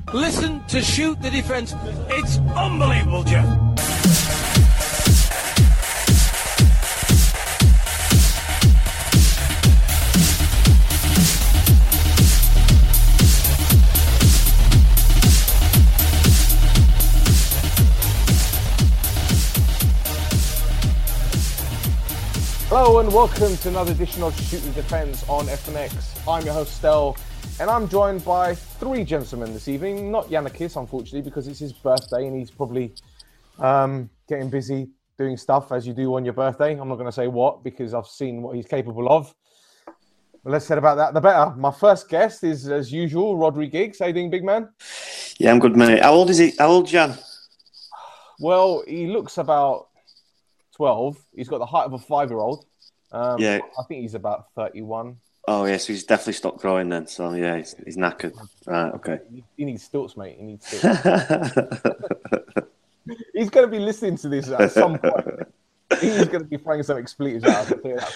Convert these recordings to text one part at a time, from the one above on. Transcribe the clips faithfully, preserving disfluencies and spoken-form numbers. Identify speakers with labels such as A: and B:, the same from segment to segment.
A: Listen to Shoot the Defense. It's unbelievable, Jeff.
B: Hello and welcome to another edition of Shoot the Defense on F N X. I'm your host Stel, and I'm joined by three gentlemen this evening. Not Yannikis, unfortunately, because it's his birthday and he's probably um, getting busy doing stuff as you do on your birthday. I'm not going to say what because I've seen what he's capable of. But let's say about that, the better. My first guest is, as usual, Rodri Giggs. How you doing, big man?
C: Yeah, I'm good, mate. How old is he? How old, Jan?
B: Well, he looks about twelve. He's got the height of a five-year-old. Um,
C: yeah.
B: I think he's about thirty-one.
C: Oh, yeah, so he's definitely stopped growing then. So, yeah, he's, he's knackered. Right, okay.
B: He, he needs stilts, mate. He needs stilts. He's going to be listening to this at some point. He's going to be throwing some expletives out.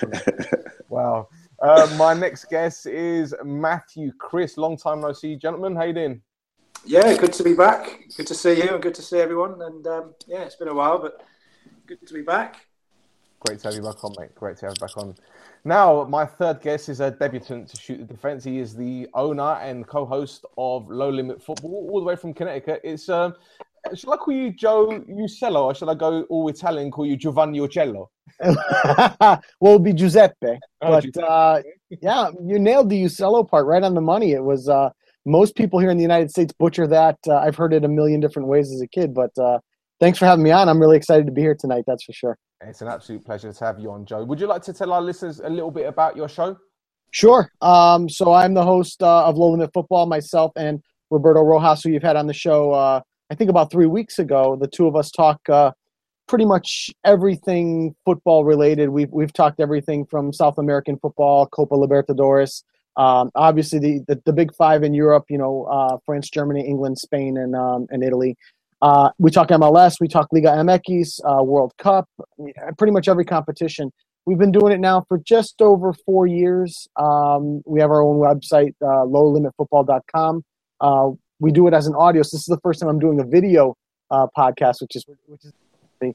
B: Wow. Uh, my next guest is Matthew Chris. Long time no see, gentlemen. How you doing?
D: Yeah, good to be back. Good to see you and good to see everyone. And, um, yeah, it's been a while, but good to be back.
B: Great to have you back on, mate. Great to have you back on. Now, my third guest is a debutant to Shoot the Defense. He is the owner and co-host of Low Limit Football, all the way from Connecticut. It's um, should I call you Joe Ucello, or should I go all Italian, call you Giovanni Uccello?
E: Well, it'll be Giuseppe.
B: Oh,
E: but
B: Giuseppe.
E: Uh, yeah, you nailed the Ucello part right on the money. It was uh, most people here in the United States butcher that. Uh, I've heard it a million different ways as a kid, but uh, thanks for having me on. I'm really excited to be here tonight. That's for sure.
B: It's an absolute pleasure to have you on, Joe. Would you like to tell our listeners a little bit about your show?
E: Sure. Um, so I'm the host uh, of Low Limit Football, myself and Roberto Rojas, who you've had on the show, uh, I think about three weeks ago. The two of us talk uh, pretty much everything football related. We've, we've talked everything from South American football, Copa Libertadores, um, obviously the, the, the big five in Europe, you know, uh, France, Germany, England, Spain, and, um, and Italy. Uh, we talk M L S, we talk Liga M X, uh, World Cup, pretty much every competition. We've been doing it now for just over four years. Um, we have our own website, uh, low limit football dot com. Uh, we do it as an audio. So this is the first time I'm doing a video uh, podcast, which is which is.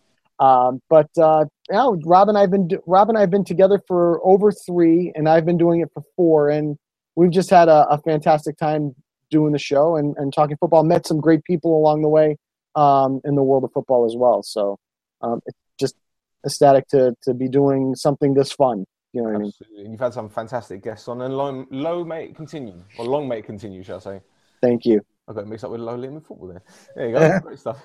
E: Um, but uh, yeah, Rob and I've been Rob and I've been together for over three, and I've been doing it for four, and we've just had a, a fantastic time doing the show and, and talking football. Met some great people along the way. Um, in the world of football as well. So um, it's just ecstatic to to be doing something this fun. You know what
B: Absolutely. I mean? You've had some fantastic guests on, and low, low may it continue, or long may it continue, shall I say.
E: Thank you.
B: I got mixed up with Low Limit Football there. There you go. Great stuff.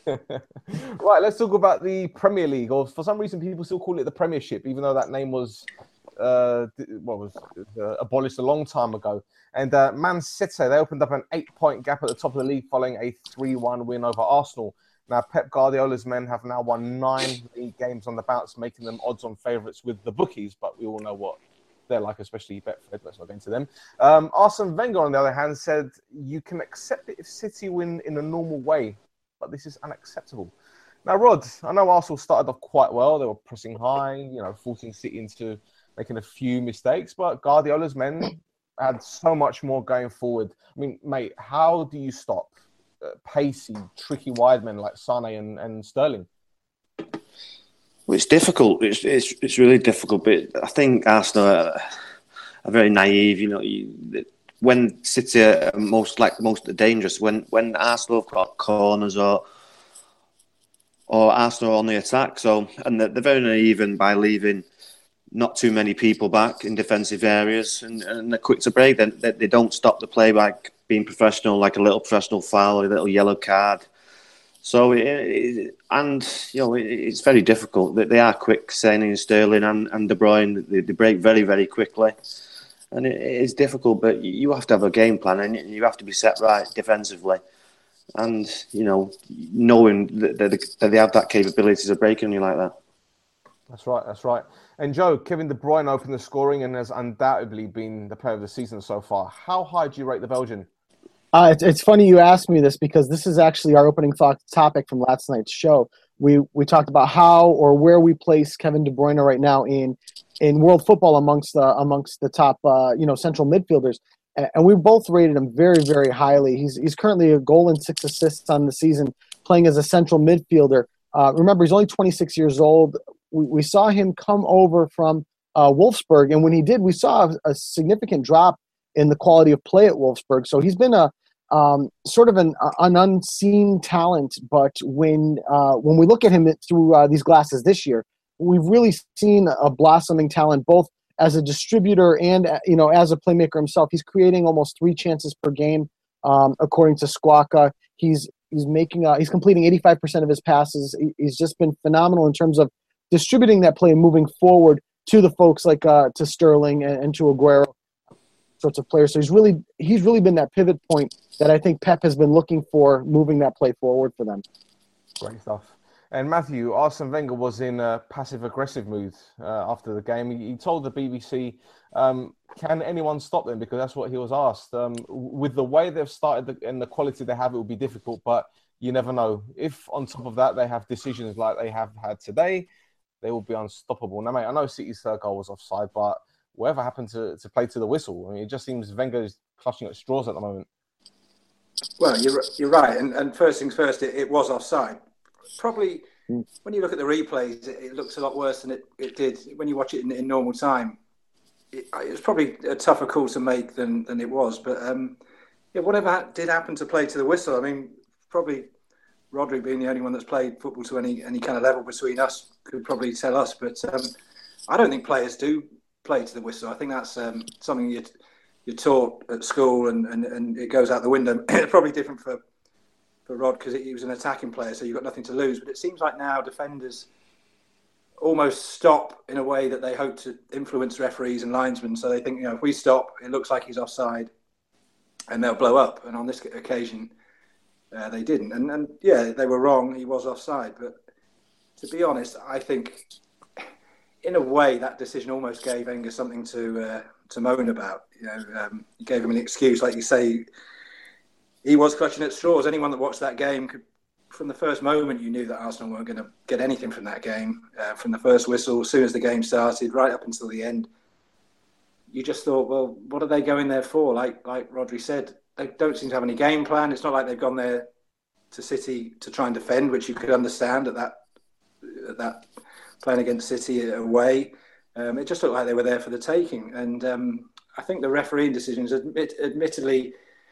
B: Right, let's talk about the Premier League, or for some reason people still call it the Premiership, even though that name was uh, what was uh, abolished a long time ago. And uh, Man City, they opened up an eight-point gap at the top of the league following a three one win over Arsenal. Now, Pep Guardiola's men have now won nine league games on the bounce, making them odds-on favourites with the bookies, but we all know what they're like, especially Betfred. Let's not get into them. Um, Arsene Wenger, on the other hand, said you can accept it if City win in a normal way, but this is unacceptable. Now, Rod, I know Arsenal started off quite well. They were pressing high, you know, forcing City into making a few mistakes, but Guardiola's men had so much more going forward. I mean, mate, how do you stop uh, pacey, tricky wide men like Sane and, and Sterling?
C: Well, it's difficult. It's, it's it's really difficult. But I think Arsenal are, are very naive. You know, you, when City are most like most dangerous, when when Arsenal have got corners or or Arsenal on the attack. So and they're, they're very naive in by leaving not too many people back in defensive areas, and, and they're quick to break. Then they, they don't stop the play by being professional, like a little professional foul or a little yellow card. So, it, it, and you know, it, it's very difficult. They, they are quick, Sané and Sterling and, and De Bruyne. They, they break very, very quickly, and it, it is difficult. But you have to have a game plan, and you have to be set right defensively. And you know, knowing that they, that they have that capability to break on you like that.
B: That's right, that's right. And Joe, Kevin De Bruyne opened the scoring and has undoubtedly been the player of the season so far. How high do you rate the Belgian?
E: Uh, it's, it's funny you asked me this because this is actually our opening thought topic from last night's show. We we talked about how or where we place Kevin De Bruyne right now in in world football amongst the amongst the top uh, you know central midfielders. and we both rated him very, very highly. He's he's currently a goal and six assists on the season, playing as a central midfielder. Uh, remember, he's only twenty-six years old. We, we saw him come over from uh, Wolfsburg, and when he did, we saw a, a significant drop in the quality of play at Wolfsburg. So he's been a um, sort of an, an unseen talent, but when uh, when we look at him through uh, these glasses this year, we've really seen a blossoming talent, both as a distributor and, you know, as a playmaker himself. He's creating almost three chances per game, um, according to Squawka. He's he's making uh, he's completing eighty-five percent of his passes. He, he's just been phenomenal in terms of distributing that play and moving forward to the folks like uh, to Sterling and, and to Aguero, sorts of players. So he's really he's really been that pivot point that I think Pep has been looking for, moving that play forward for them.
B: Great stuff. And Matthew, Arsene Wenger was in a passive-aggressive mood uh, after the game. He, he told the B B C, um, can anyone stop them? Because that's what he was asked. Um, with the way they've started the, and the quality they have, it will be difficult, but you never know. If on top of that, they have decisions like they have had today, they will be unstoppable. Now, mate, I know City's third goal was offside, but whatever happened to, to play to the whistle? I mean, it just seems Wenger's clutching at straws at the moment.
D: Well, you're, you're right. And, and first things first, it, it was offside. Probably when you look at the replays, it, it looks a lot worse than it, it did when you watch it in, in normal time. It, it was probably a tougher call to make than, than it was. But um, yeah, whatever ha- did happen to play to the whistle, I mean, probably Rodri being the only one that's played football to any, any kind of level between us could probably tell us. But um, I don't think players do play to the whistle. I think that's um, something you're, you're taught at school and, and, and it goes out the window. It's probably different for for Rod because he was an attacking player, so you've got nothing to lose. But it seems like now defenders almost stop in a way that they hope to influence referees and linesmen. So they think, you know, if we stop, it looks like he's offside and they'll blow up. And on this occasion, uh, they didn't. And, and yeah, they were wrong. He was offside. But to be honest, I think in a way that decision almost gave Wenger something to uh, to moan about. You know, um, he gave him an excuse, like you say. He was clutching at straws. Anyone that watched that game, could, from the first moment, you knew that Arsenal weren't going to get anything from that game. Uh, from the first whistle, as soon as the game started, right up until the end, you just thought, well, what are they going there for? Like like Rodri said, they don't seem to have any game plan. It's not like they've gone there to City to try and defend, which you could understand at that at that playing against City away. Um, it just looked like they were there for the taking. And um, I think the refereeing decisions, admit, admittedly.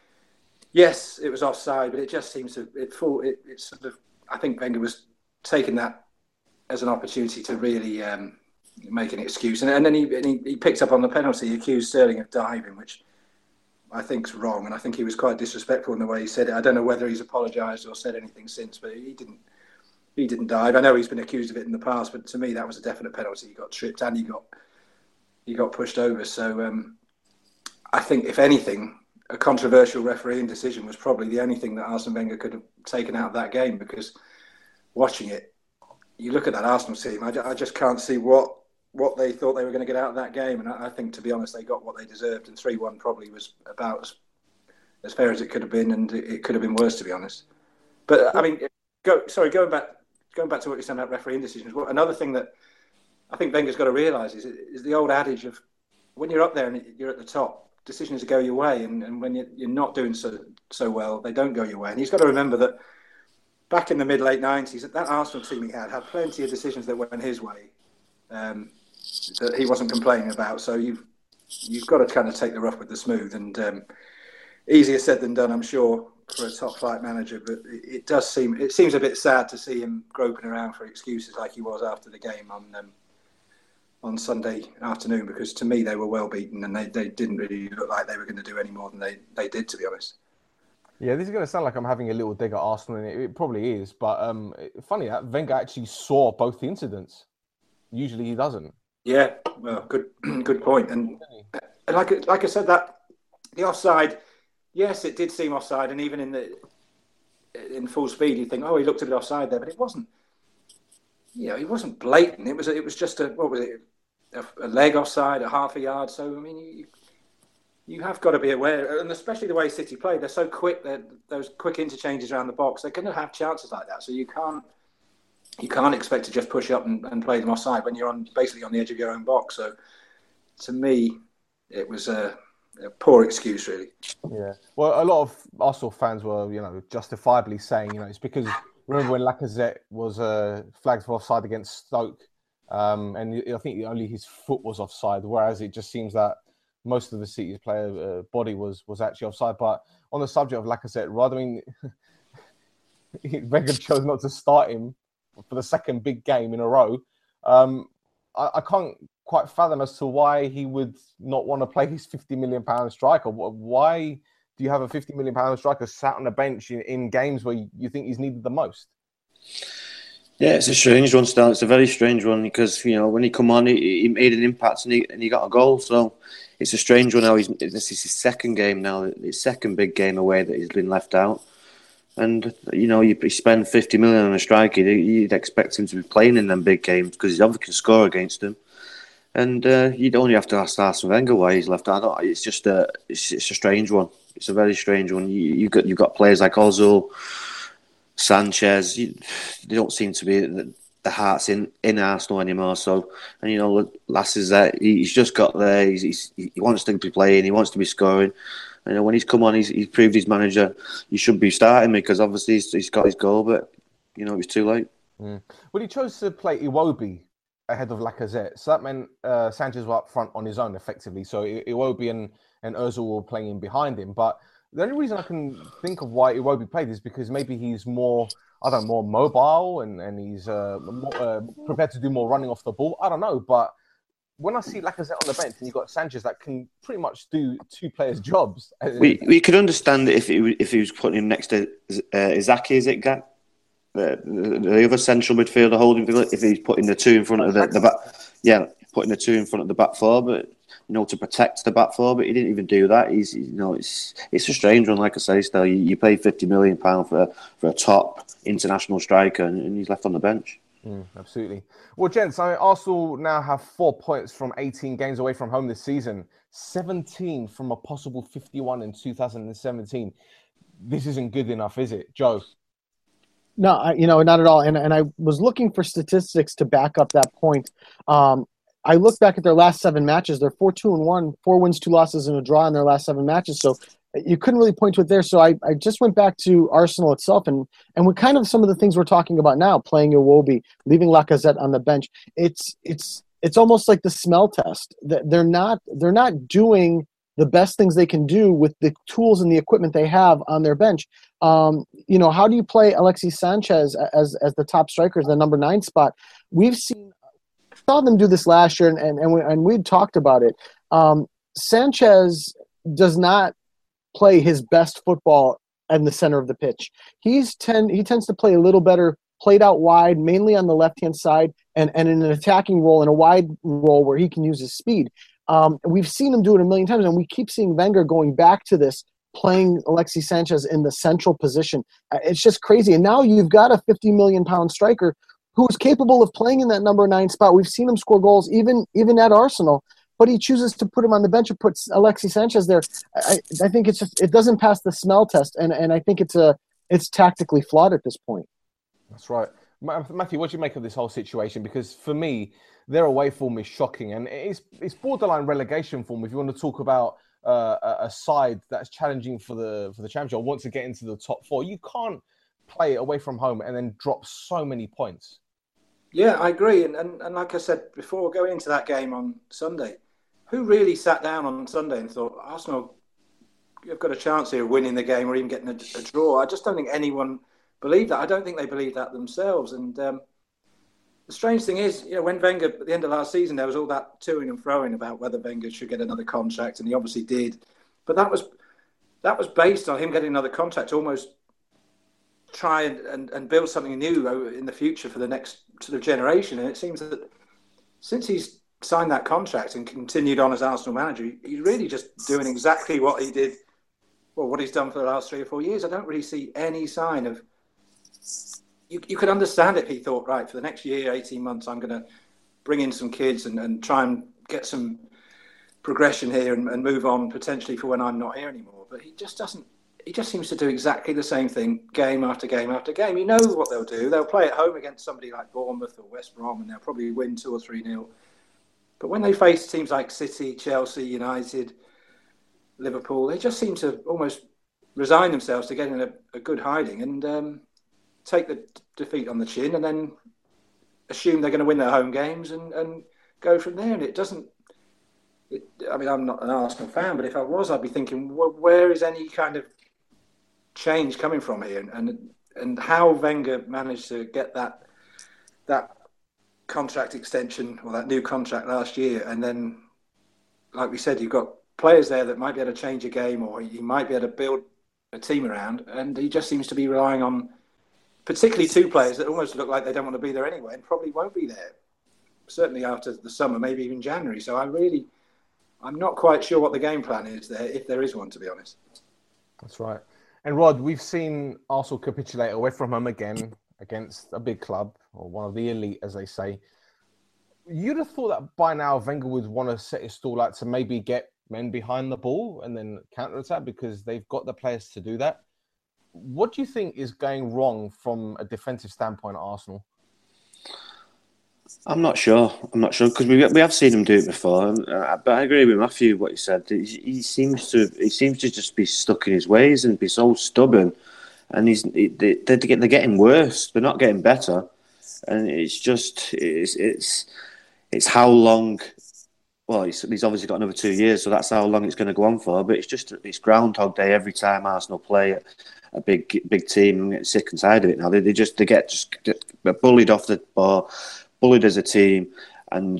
D: Yes, it was offside, but it just seems to it full. It, it sort of. I think Wenger was taking that as an opportunity to really um, make an excuse, and, and then he, and he he picked up on the penalty. He accused Sterling of diving, which I think's wrong, and I think he was quite disrespectful in the way he said it. I don't know whether he's apologised or said anything since, but he didn't. He didn't dive. I know he's been accused of it in the past, but to me that was a definite penalty. He got tripped and he got he got pushed over. So um, I think, if anything, a controversial refereeing decision was probably the only thing that Arsene Wenger could have taken out of that game, because watching it, you look at that Arsenal team, I, I just can't see what what they thought they were going to get out of that game. And I, I think, to be honest, they got what they deserved, and three one probably was about as, as fair as it could have been, and it, it could have been worse, to be honest. But, I mean, go, sorry, going back going back to what you said about refereeing decisions, well, another thing that I think Wenger's got to realise is, is the old adage of when you're up there and you're at the top, decisions go your way, and, and when you're, you're not doing so so well, they don't go your way. And he's got to remember that back in the mid late nineties, that Arsenal team he had had plenty of decisions that went his way um, that he wasn't complaining about. So you've you've got to kind of take the rough with the smooth, and um, easier said than done, I'm sure, for a top flight manager. But it, it does seem it seems a bit sad to see him groping around for excuses like he was after the game on. Um, on Sunday afternoon, because to me they were well beaten and they, they didn't really look like they were going to do any more than they, they did, to be honest.
B: Yeah, this is going to sound like I'm having a little dig at Arsenal, and it, it probably is, but um, funny that Wenger actually saw both the incidents. Usually he doesn't.
D: Yeah, well, good good point. And, and like like I said, that the offside, yes, it did seem offside, and even in the in full speed you think, oh, he looked a bit offside there, but it wasn't. You know, it wasn't blatant. It was it was just a what was it? A, a leg offside, a half a yard. So I mean, you you have got to be aware, and especially the way City played. They're so quick. They're, those quick interchanges around the box. They're going to have chances like that. So you can't you can't expect to just push up and, and play them offside when you're on basically on the edge of your own box. So to me, it was a a poor excuse, really.
B: Yeah. Well, a lot of Arsenal fans were, you know, justifiably saying, you know, it's because remember when Lacazette was uh, flagged for offside against Stoke, um, and I think only his foot was offside, whereas it just seems that most of the City's player uh, body was was actually offside. But on the subject of Lacazette, rather than Wenger chose not to start him for the second big game in a row, um, I, I can't quite fathom as to why he would not want to play his fifty million pound striker. Why do you have a fifty million pound striker sat on the bench in, in games where you think he's needed the most?
C: Yeah, it's a strange one, still. It's a very strange one because, you know, when he come on, he, he made an impact and he, and he got a goal. So it's a strange one now. He's, this is his second game now, his second big game away that he's been left out. And, you know, you, you spend fifty million on a striker, you'd expect him to be playing in them big games because he obviously can score against them. And uh, you'd only have to ask Arsene Wenger why he's left out. It's just a, it's, it's a strange one. It's a very strange one. You, you've got you've got players like Ozil, Sanchez. You, they don't seem to be the, the hearts in, in Arsenal anymore. So, and you know, Lacazette, he's just got there. He's, he's, he wants to be playing. He wants to be scoring. You know, when he's come on, he's, he's proved his manager. He should be starting because obviously he's, he's got his goal, but you know, it was too late.
B: Mm. Well, he chose to play Iwobi ahead of Lacazette, so that meant uh, Sanchez was up front on his own, effectively. So Iwobi and and Ozil were playing behind him. But the only reason I can think of why Iwobi played is because maybe he's more, I don't know, more mobile and and he's uh, more, uh, prepared to do more running off the ball. I don't know, but when I see Lacazette on the bench and you've got Sanchez that can pretty much do two players' jobs,
C: we we could understand it if he if he was putting him next to uh, Izaki, is it, Gak? The, the, the other central midfielder holding, if he's putting the two in front of the, the back, yeah, putting the two in front of the back four, but you know, to protect the back four, but he didn't even do that. He's, you know, it's it's a strange one, like I say. Still, you, you pay fifty million pound for for a top international striker, and, and he's left on the bench.
B: Mm, absolutely. Well, gents, I mean, Arsenal now have four points from eighteen games away from home this season, seventeen from a possible fifty-one in two thousand seventeen. This isn't good enough, is it, Joe?
E: No, I, you know, not at all. And and I was looking for statistics to back up that point. Um, I looked back at their last seven matches. They're four two and one, four wins, two losses, and a draw in their last seven matches. So you couldn't really point to it there. So I, I just went back to Arsenal itself, and and with kind of some of the things we're talking about now, playing Iwobi, leaving Lacazette on the bench. It's it's it's almost like the smell test. They're not they're not doing the best things they can do with the tools and the equipment they have on their bench. Um, you know, how do you play Alexis Sanchez as as the top striker, as the number nine spot? We've seen, saw them do this last year, and and and, we, and we'd talked about it. Um, Sanchez does not play his best football in the center of the pitch. He's tend he tends to play a little better, played out wide, mainly on the left hand side, and and in an attacking role, in a wide role where he can use his speed. Um, we've seen him do it a million times, and we keep seeing Wenger going back to this, playing Alexis Sanchez in the central position. Uh, it's just crazy. And now you've got a fifty million pound striker who is capable of playing in that number nine spot. We've seen him score goals even even at Arsenal, but he chooses to put him on the bench and puts Alexis Sanchez there. I, I think it's just, it doesn't pass the smell test, and, and I think it's a it's tactically flawed at this point.
B: That's right. Matthew, what do you make of this whole situation? Because for me, their away form is shocking, and it's it's borderline relegation form. If you want to talk about uh, a side that's challenging for the for the championship or wants to get into the top four, you can't play away from home and then drop so many points.
D: Yeah, I agree. And, and and like I said before, going into that game on Sunday, who really sat down on Sunday and thought, Arsenal, you've got a chance here of winning the game or even getting a, a draw? I just don't think anyone believed that. I don't think they believed that themselves. And um, the strange thing is, you know, when Wenger, at the end of last season, there was all that toing and froing about whether Wenger should get another contract, and he obviously did. But that was that was based on him getting another contract to almost try and, and, and build something new in the future for the next sort of generation. And it seems that since he's signed that contract and continued on as Arsenal manager, he's really just doing exactly what he did, well, what he's done for the last three or four years. I don't really see any sign of... You, you could understand it if he thought, right, for the next year, eighteen months, I'm going to bring in some kids and, and try and get some progression here and, and move on potentially for when I'm not here anymore. But he just doesn't... He just seems to do exactly the same thing game after game after game. He knows what they'll do. They'll play at home against somebody like Bournemouth or West Brom, and they'll probably win two or three nil. But when they face teams like City, Chelsea, United, Liverpool, they just seem to almost resign themselves to getting a, a good hiding and um, take the d- defeat on the chin, and then assume they're going to win their home games and, and go from there. And it doesn't. It, I mean, I'm not an Arsenal fan, but if I was, I'd be thinking, well, where is any kind of change coming from here? And, and and how Wenger managed to get that that contract extension or that new contract last year, and then, like we said, you've got players there that might be able to change a game, or you might be able to build a team around, and he just seems to be relying on particularly two players that almost look like they don't want to be there anyway and probably won't be there, certainly after the summer, maybe even January. So I really, I'm not quite sure what the game plan is there, if there is one, to be honest.
B: That's right. And Rod, we've seen Arsenal capitulate away from home again against a big club, or one of the elite, as they say. You'd have thought that by now Wenger would want to set his stall out to maybe get men behind the ball and then counter-attack, because they've got the players to do that. What do you think is going wrong from a defensive standpoint at Arsenal?
C: I'm not sure. I'm not sure because we we have seen him do it before. Uh, but I agree with Matthew what he said. He, he seems to he seems to just be stuck in his ways and be so stubborn. And he's he, they, they're getting they're getting worse. They're not getting better. And it's just it's it's it's how long. Well, he's, he's obviously got another two years, so that's how long it's going to go on for. But it's just it's Groundhog Day every time Arsenal play a big big team. I'm getting sick and tired of it now. They, they just they get just get bullied off the ball, bullied as a team, and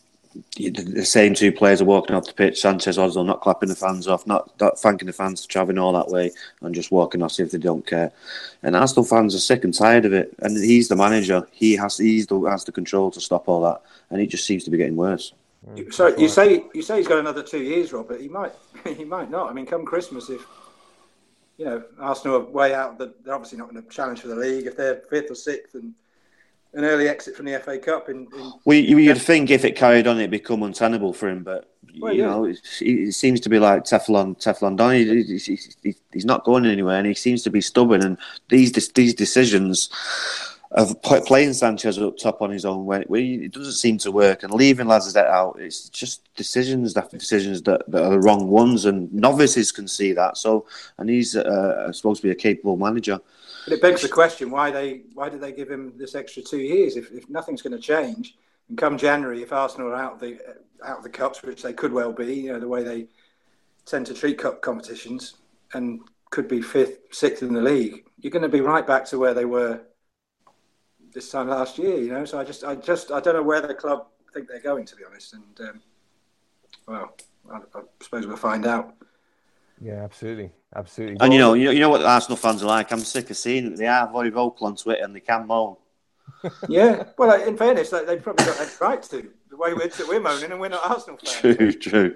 C: the same two players are walking off the pitch. Sanchez, Ozil, not clapping the fans off, not, not thanking the fans for travelling all that way, and just walking off as if they don't care. And Arsenal fans are sick and tired of it. And he's the manager. He has he's the has the control to stop all that, and it just seems to be getting worse.
D: So you say you say he's got another two years, Rob, but he might he might not. I mean, come Christmas, if you know Arsenal are way out, they're obviously not going to challenge for the league. If they're fifth or sixth, and an early exit from the F A Cup, in, in
C: well, you, you'd think if it carried on, it'd become untenable for him. But
D: well,
C: you
D: yeah.
C: know, it, it seems to be like Teflon Teflon Don. He, he, he, he's not going anywhere, and he seems to be stubborn. And these these decisions of playing Sanchez up top on his own, when it doesn't seem to work, and leaving Lacazette out, it's just decisions after decisions that, that are the wrong ones, and novices can see that. So, and he's uh, supposed to be a capable manager.
D: But it begs the question: why they why did they give him this extra two years if, if nothing's going to change? And come January, if Arsenal are out of the out of the cups, which they could well be, you know, the way they tend to treat cup competitions, and could be fifth, sixth in the league, you're going to be right back to where they were this time last year, you know. So I just, I just, I don't know where the club think they're going, to be honest. And um, well, I, I suppose we'll find out.
B: Yeah, absolutely, absolutely.
C: And you know, you know, you know what Arsenal fans are like. I'm sick of seeing it. They are very vocal on Twitter, and they can moan.
D: Yeah, well, in fairness, they, they've probably got that right to. The way we're, we're moaning, and we're not Arsenal fans.
C: True, true.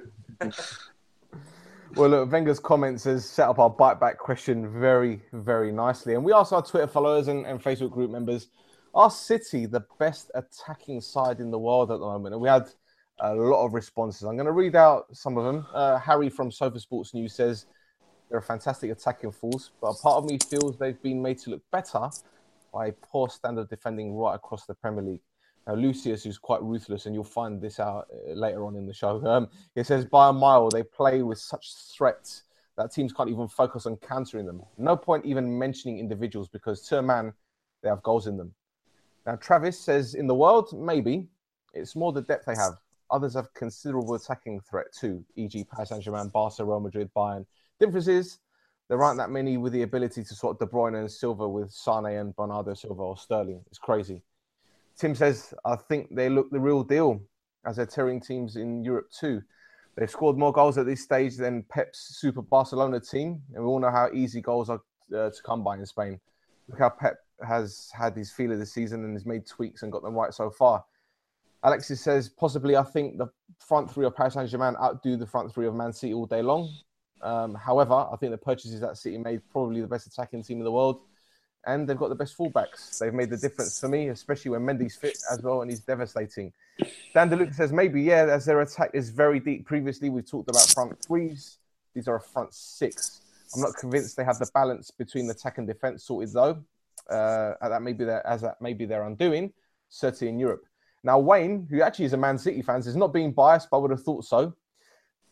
B: Well, look, Wenger's comments has set up our bite back question very, very nicely. And we asked our Twitter followers and, and Facebook group members, are City the best attacking side in the world at the moment? And we had a lot of responses. I'm going to read out some of them. Uh, Harry from Sofa Sports News says they're a fantastic attacking force, but a part of me feels they've been made to look better by poor standard defending right across the Premier League. Now, Lucius, who's quite ruthless, and you'll find this out later on in the show, um, it says, by a mile, they play with such threats that teams can't even focus on countering them. No point even mentioning individuals because, to a man, they have goals in them. Now, Travis says, in the world, maybe. It's more the depth they have. Others have considerable attacking threat too, for example. Paris Saint-Germain, Barca, Real Madrid, Bayern. Difference is, there aren't that many with the ability to sort De Bruyne and Silva with Sane and Bernardo Silva or Sterling. It's crazy. Tim says, I think they look the real deal as they're tearing teams in Europe too. They've scored more goals at this stage than Pep's Super Barcelona team. And we all know how easy goals are uh, to come by in Spain. Look how Pep has had his feel of the season and has made tweaks and got them right so far. Alexis says, possibly I think the front three of Paris Saint-Germain outdo the front three of Man City all day long. Um, however, I think the purchases that City made probably the best attacking team in the world. And they've got the best fullbacks. They've made the difference for me, especially when Mendy's fit as well, and he's devastating. Dan DeLuca says, maybe, yeah, as their attack is very deep. Previously, we've talked about front threes. These are a front six. I'm not convinced they have the balance between attack and defence sorted, though. Uh, that maybe they're, as that maybe they're undoing, certainly in Europe. Now, Wayne, who actually is a Man City fan, is not being biased, but I would have thought so.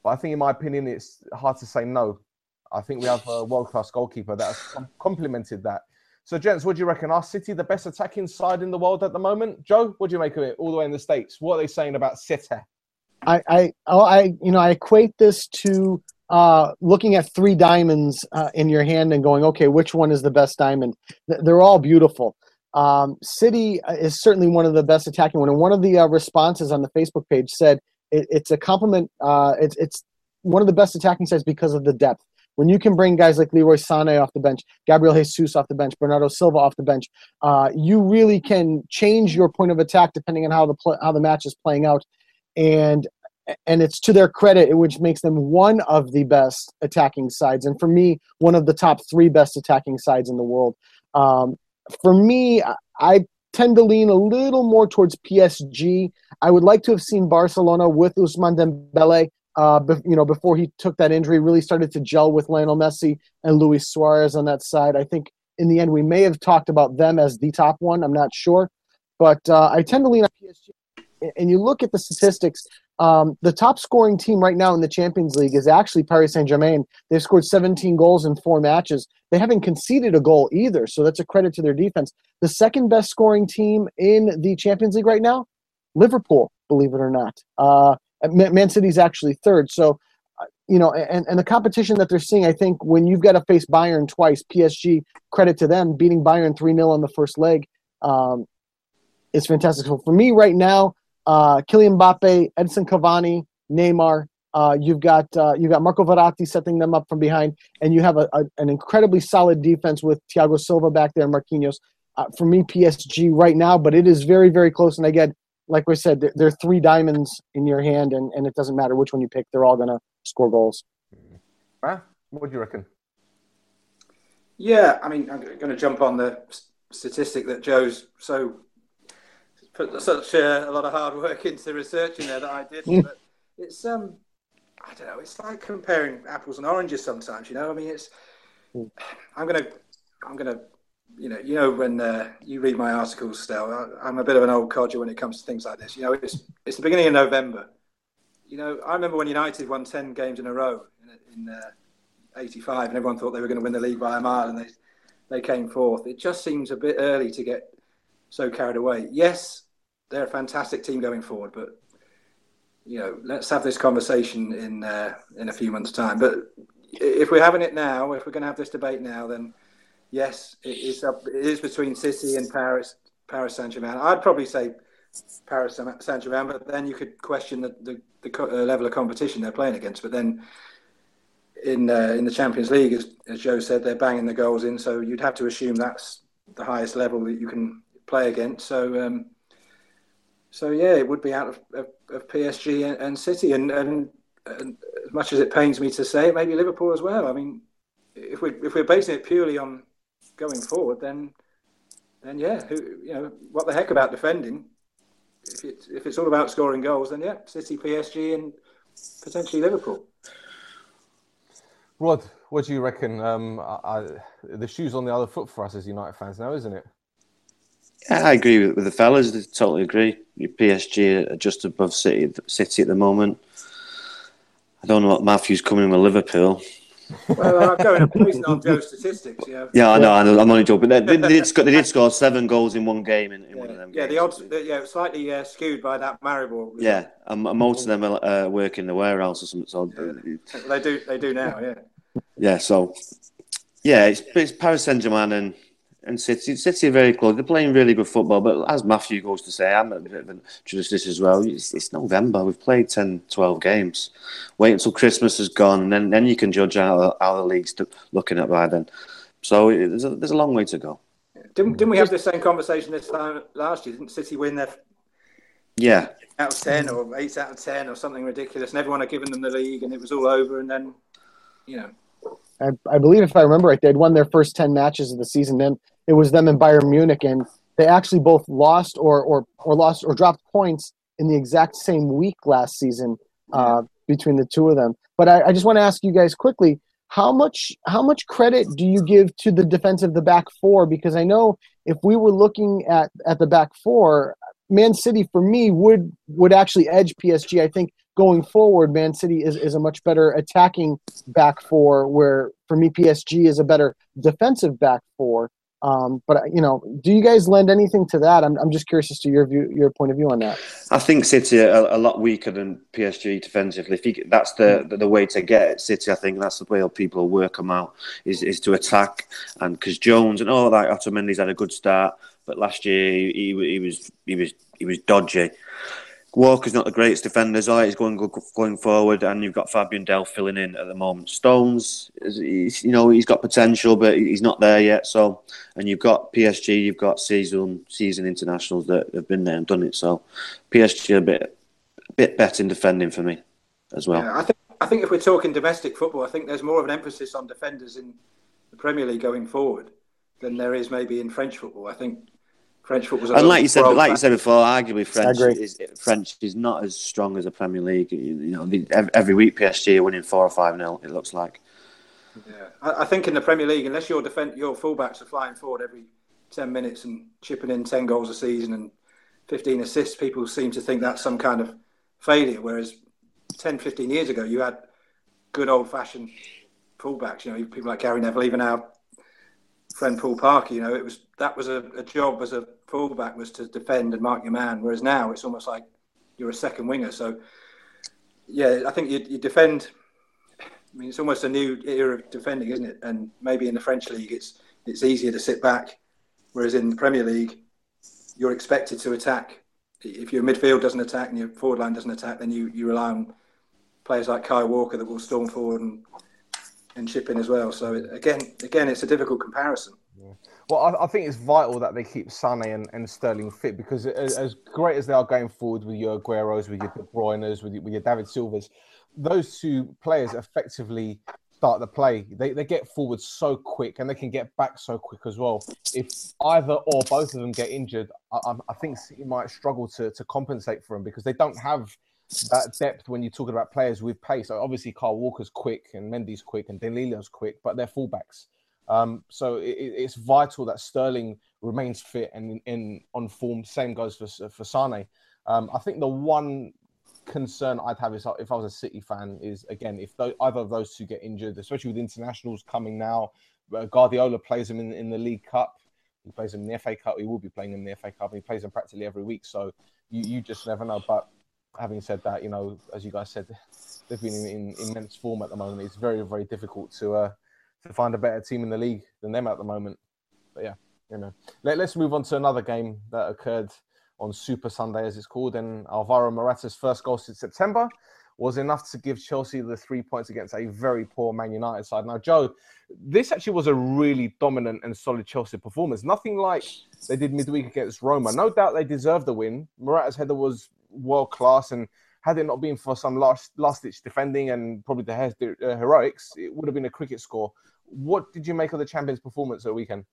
B: but I think, in my opinion, it's hard to say no. I think we have a world-class goalkeeper that has com- complemented that. So, gents, what do you reckon? Are City the best attacking side in the world at the moment? Joe, what do you make of it? All the way in the States, what are they saying about City?
E: I, I, I you know, I equate this to uh, looking at three diamonds uh, in your hand and going, okay, which one is the best diamond? They're all beautiful. Um, City is certainly one of the best attacking one. And one of the uh, responses on the Facebook page said it, it's a compliment. Uh, it's, it's one of the best attacking sides because of the depth. When you can bring guys like Leroy Sané off the bench, Gabriel Jesus off the bench, Bernardo Silva off the bench, uh, you really can change your point of attack depending on how the pl- how the match is playing out. And and it's to their credit, which makes them one of the best attacking sides. And for me, one of the top three best attacking sides in the world. Um, for me, I tend to lean a little more towards P S G. I would like to have seen Barcelona with Ousmane Dembele, uh, be, you know, before he took that injury, really started to gel with Lionel Messi and Luis Suarez on that side. I think in the end, we may have talked about them as the top one. I'm not sure. But uh, I tend to lean on P S G. And you look at the statistics, um, the top scoring team right now in the Champions League is actually Paris Saint-Germain. They've scored seventeen goals in four matches. They haven't conceded a goal either, so that's a credit to their defense. The second best scoring team in the Champions League right now, Liverpool, believe it or not. Uh, Man City's actually third. So, uh, you know, and, and the competition that they're seeing, I think when you've got to face Bayern twice, P S G, credit to them, beating Bayern three nil on the first leg um, is fantastic. So for me right now, Uh, Kylian Mbappe, Edson Cavani, Neymar. Uh, you've got uh, you've got Marco Verratti setting them up from behind, and you have a, a, an incredibly solid defense with Thiago Silva back there and Marquinhos. Uh, for me, P S G right now, but it is very, very close. And again, like we said, there, there are three diamonds in your hand, and, and it doesn't matter which one you pick. They're all going to score goals.
B: Huh? What do you reckon?
D: Yeah, I mean, I'm going to jump on the statistic that Joe's so put such uh, a lot of hard work into researching there that I didn't. But it's um, I don't know. It's like comparing apples and oranges sometimes. You know, I mean, it's. I'm gonna, I'm gonna, you know, you know when uh, you read my articles, Stel, I, I'm a bit of an old codger when it comes to things like this. You know, it's it's the beginning of November. You know, I remember when United won ten games in a row in, in uh, eighty-five, and everyone thought they were going to win the league by a mile, and they they came fourth. It just seems a bit early to get so carried away. Yes, they're a fantastic team going forward, but you know, let's have this conversation in uh, in a few months' time. But if we're having it now, if we're going to have this debate now, then yes, it is up. It is between City and Paris, Paris Saint-Germain. I'd probably say Paris Saint-Germain, but then you could question the the, the co- uh, level of competition they're playing against. But then in uh, in the Champions League, as, as Joe said, they're banging the goals in, so you'd have to assume that's the highest level that you can play against. So. Um, So yeah, it would be out of, of, of P S G and, and City, and, and, and as much as it pains me to say it, maybe Liverpool as well. I mean, if we if we're basing it purely on going forward, then then yeah, who, you know, what the heck about defending? If it's if it's all about scoring goals, then yeah, City, P S G, and potentially Liverpool.
B: Rod, what do you reckon? Um, I, I, the shoe's on the other foot for us as United fans now, isn't it?
C: Yeah, I agree with, with the fellas. I totally agree. P S G are just above City, City at the moment. I don't know what Matthew's coming with Liverpool.
D: Well, I'm going based on Joe's statistics. Yeah,
C: yeah, I know. I know I'm only joking. They, they, they, did score, they did score seven goals in one game in, in
D: yeah.
C: one of them.
D: Yeah,
C: games.
D: the odds. The, yeah, slightly uh, skewed by that Maribor.
C: Yeah, and most of them are uh, work in the warehouse or something. So
D: yeah. they do. They do now. Yeah.
C: Yeah. So yeah, it's, it's Paris Saint-Germain and. And City, City are very close. They're playing really good football. But as Matthew goes to say, I'm a bit of a justice as well. It's, it's November. We've played ten, twelve games. Wait until Christmas is gone, and then, then you can judge how, how the league's looking at by then. So it, there's, a, there's a long way to go.
D: Didn't, didn't we have the same conversation this time last year? Didn't City win their
C: yeah
D: out of ten or eight out of ten or something ridiculous? And everyone had given them the league, and it was all over. And then, you know,
E: I, I believe if I remember right, they'd won their first ten matches of the season. Then it was them and Bayern Munich, and they actually both lost or or, or lost or dropped points in the exact same week last season uh, between the two of them. But I, I just want to ask you guys quickly, how much how much credit do you give to the defense of the back four? Because I know if we were looking at, at the back four, Man City for me would would actually edge P S G. I think going forward, Man City is, is a much better attacking back four, where for me P S G is a better defensive back four. Um, but you know, do you guys lend anything to that? I'm I'm just curious as to your view, your point of view on that.
C: I think City are a lot weaker than P S G defensively. If you, that's the, the the way to get at City, I think that's the way people will work them out is is to attack. And because Jones and all that, Otamendi's had a good start, but last year he, he, he was he was he was dodgy. Walker's not the greatest defender, so he's going going forward, and you've got Fabian Delph filling in at the moment. Stones, he's, you know, he's got potential, but he's not there yet. So, and you've got P S G, you've got season season internationals that have been there and done it. So, P S G are a bit a bit better in defending for me as well.
D: Yeah, I think I think if we're talking domestic football, I think there's more of an emphasis on defenders in the Premier League going forward than there is maybe in French football. I think French football's a
C: and like you said, like you
D: back.
C: said before, arguably French is French is not as strong as the Premier League. You know, the, every week P S G are winning four or five nil. It looks like.
D: Yeah, I, I think in the Premier League, unless your defend your fullbacks are flying forward every ten minutes and chipping in ten goals a season and fifteen assists, people seem to think that's some kind of failure. Whereas ten, fifteen years ago, you had good old-fashioned fullbacks. You know, people like Gary Neville, even our friend Paul Parker. You know, it was that was a, a job as a fullback was to defend and mark your man. Whereas now it's almost like you're a second winger. So yeah, I think you, you defend. I mean, it's almost a new era of defending, isn't it? And maybe in the French league, it's it's easier to sit back, whereas in the Premier League, you're expected to attack. If your midfield doesn't attack and your forward line doesn't attack, then you, you rely on players like Kyle Walker that will storm forward and and chip in as well. So it, again, again, it's a difficult comparison.
B: Yeah. Well, I, I think it's vital that they keep Sané and, and Sterling fit, because as, as great as they are going forward with your Agueros, with your De Bruynes, with your, with your David Silvas, those two players effectively start the play. They they get forward so quick and they can get back so quick as well. If either or both of them get injured, I, I think City might struggle to, to compensate for them, because they don't have that depth when you're talking about players with pace. So obviously, Kyle Walker's quick and Mendy's quick and Delila's quick, but they're fullbacks. Um, so it, it's vital that Sterling remains fit and in, in on form. Same goes for for Sané. Um, I think the one concern I'd have is if I was a City fan is, again, if those, either of those two get injured, especially with internationals coming now. uh, Guardiola plays them in, in the League Cup, he plays them in the F A Cup, he will be playing them in the F A Cup, and he plays them practically every week, so you, you just never know. But having said that, you know, as you guys said, they've been in, in immense form at the moment. It's very, very difficult to uh, to find a better team in the league than them at the moment. But yeah, you know, Let, let's move on to another game that occurred on Super Sunday, as it's called, and Alvaro Morata's first goal since September was enough to give Chelsea the three points against a very poor Man United side. Now, Joe, this actually was a really dominant and solid Chelsea performance. Nothing like they did midweek against Roma. No doubt they deserved the win. Morata's header was world-class, and had it not been for some last, last-ditch defending and probably the uh, heroics, it would have been a cricket score. What did you make of the champions' performance at the weekend?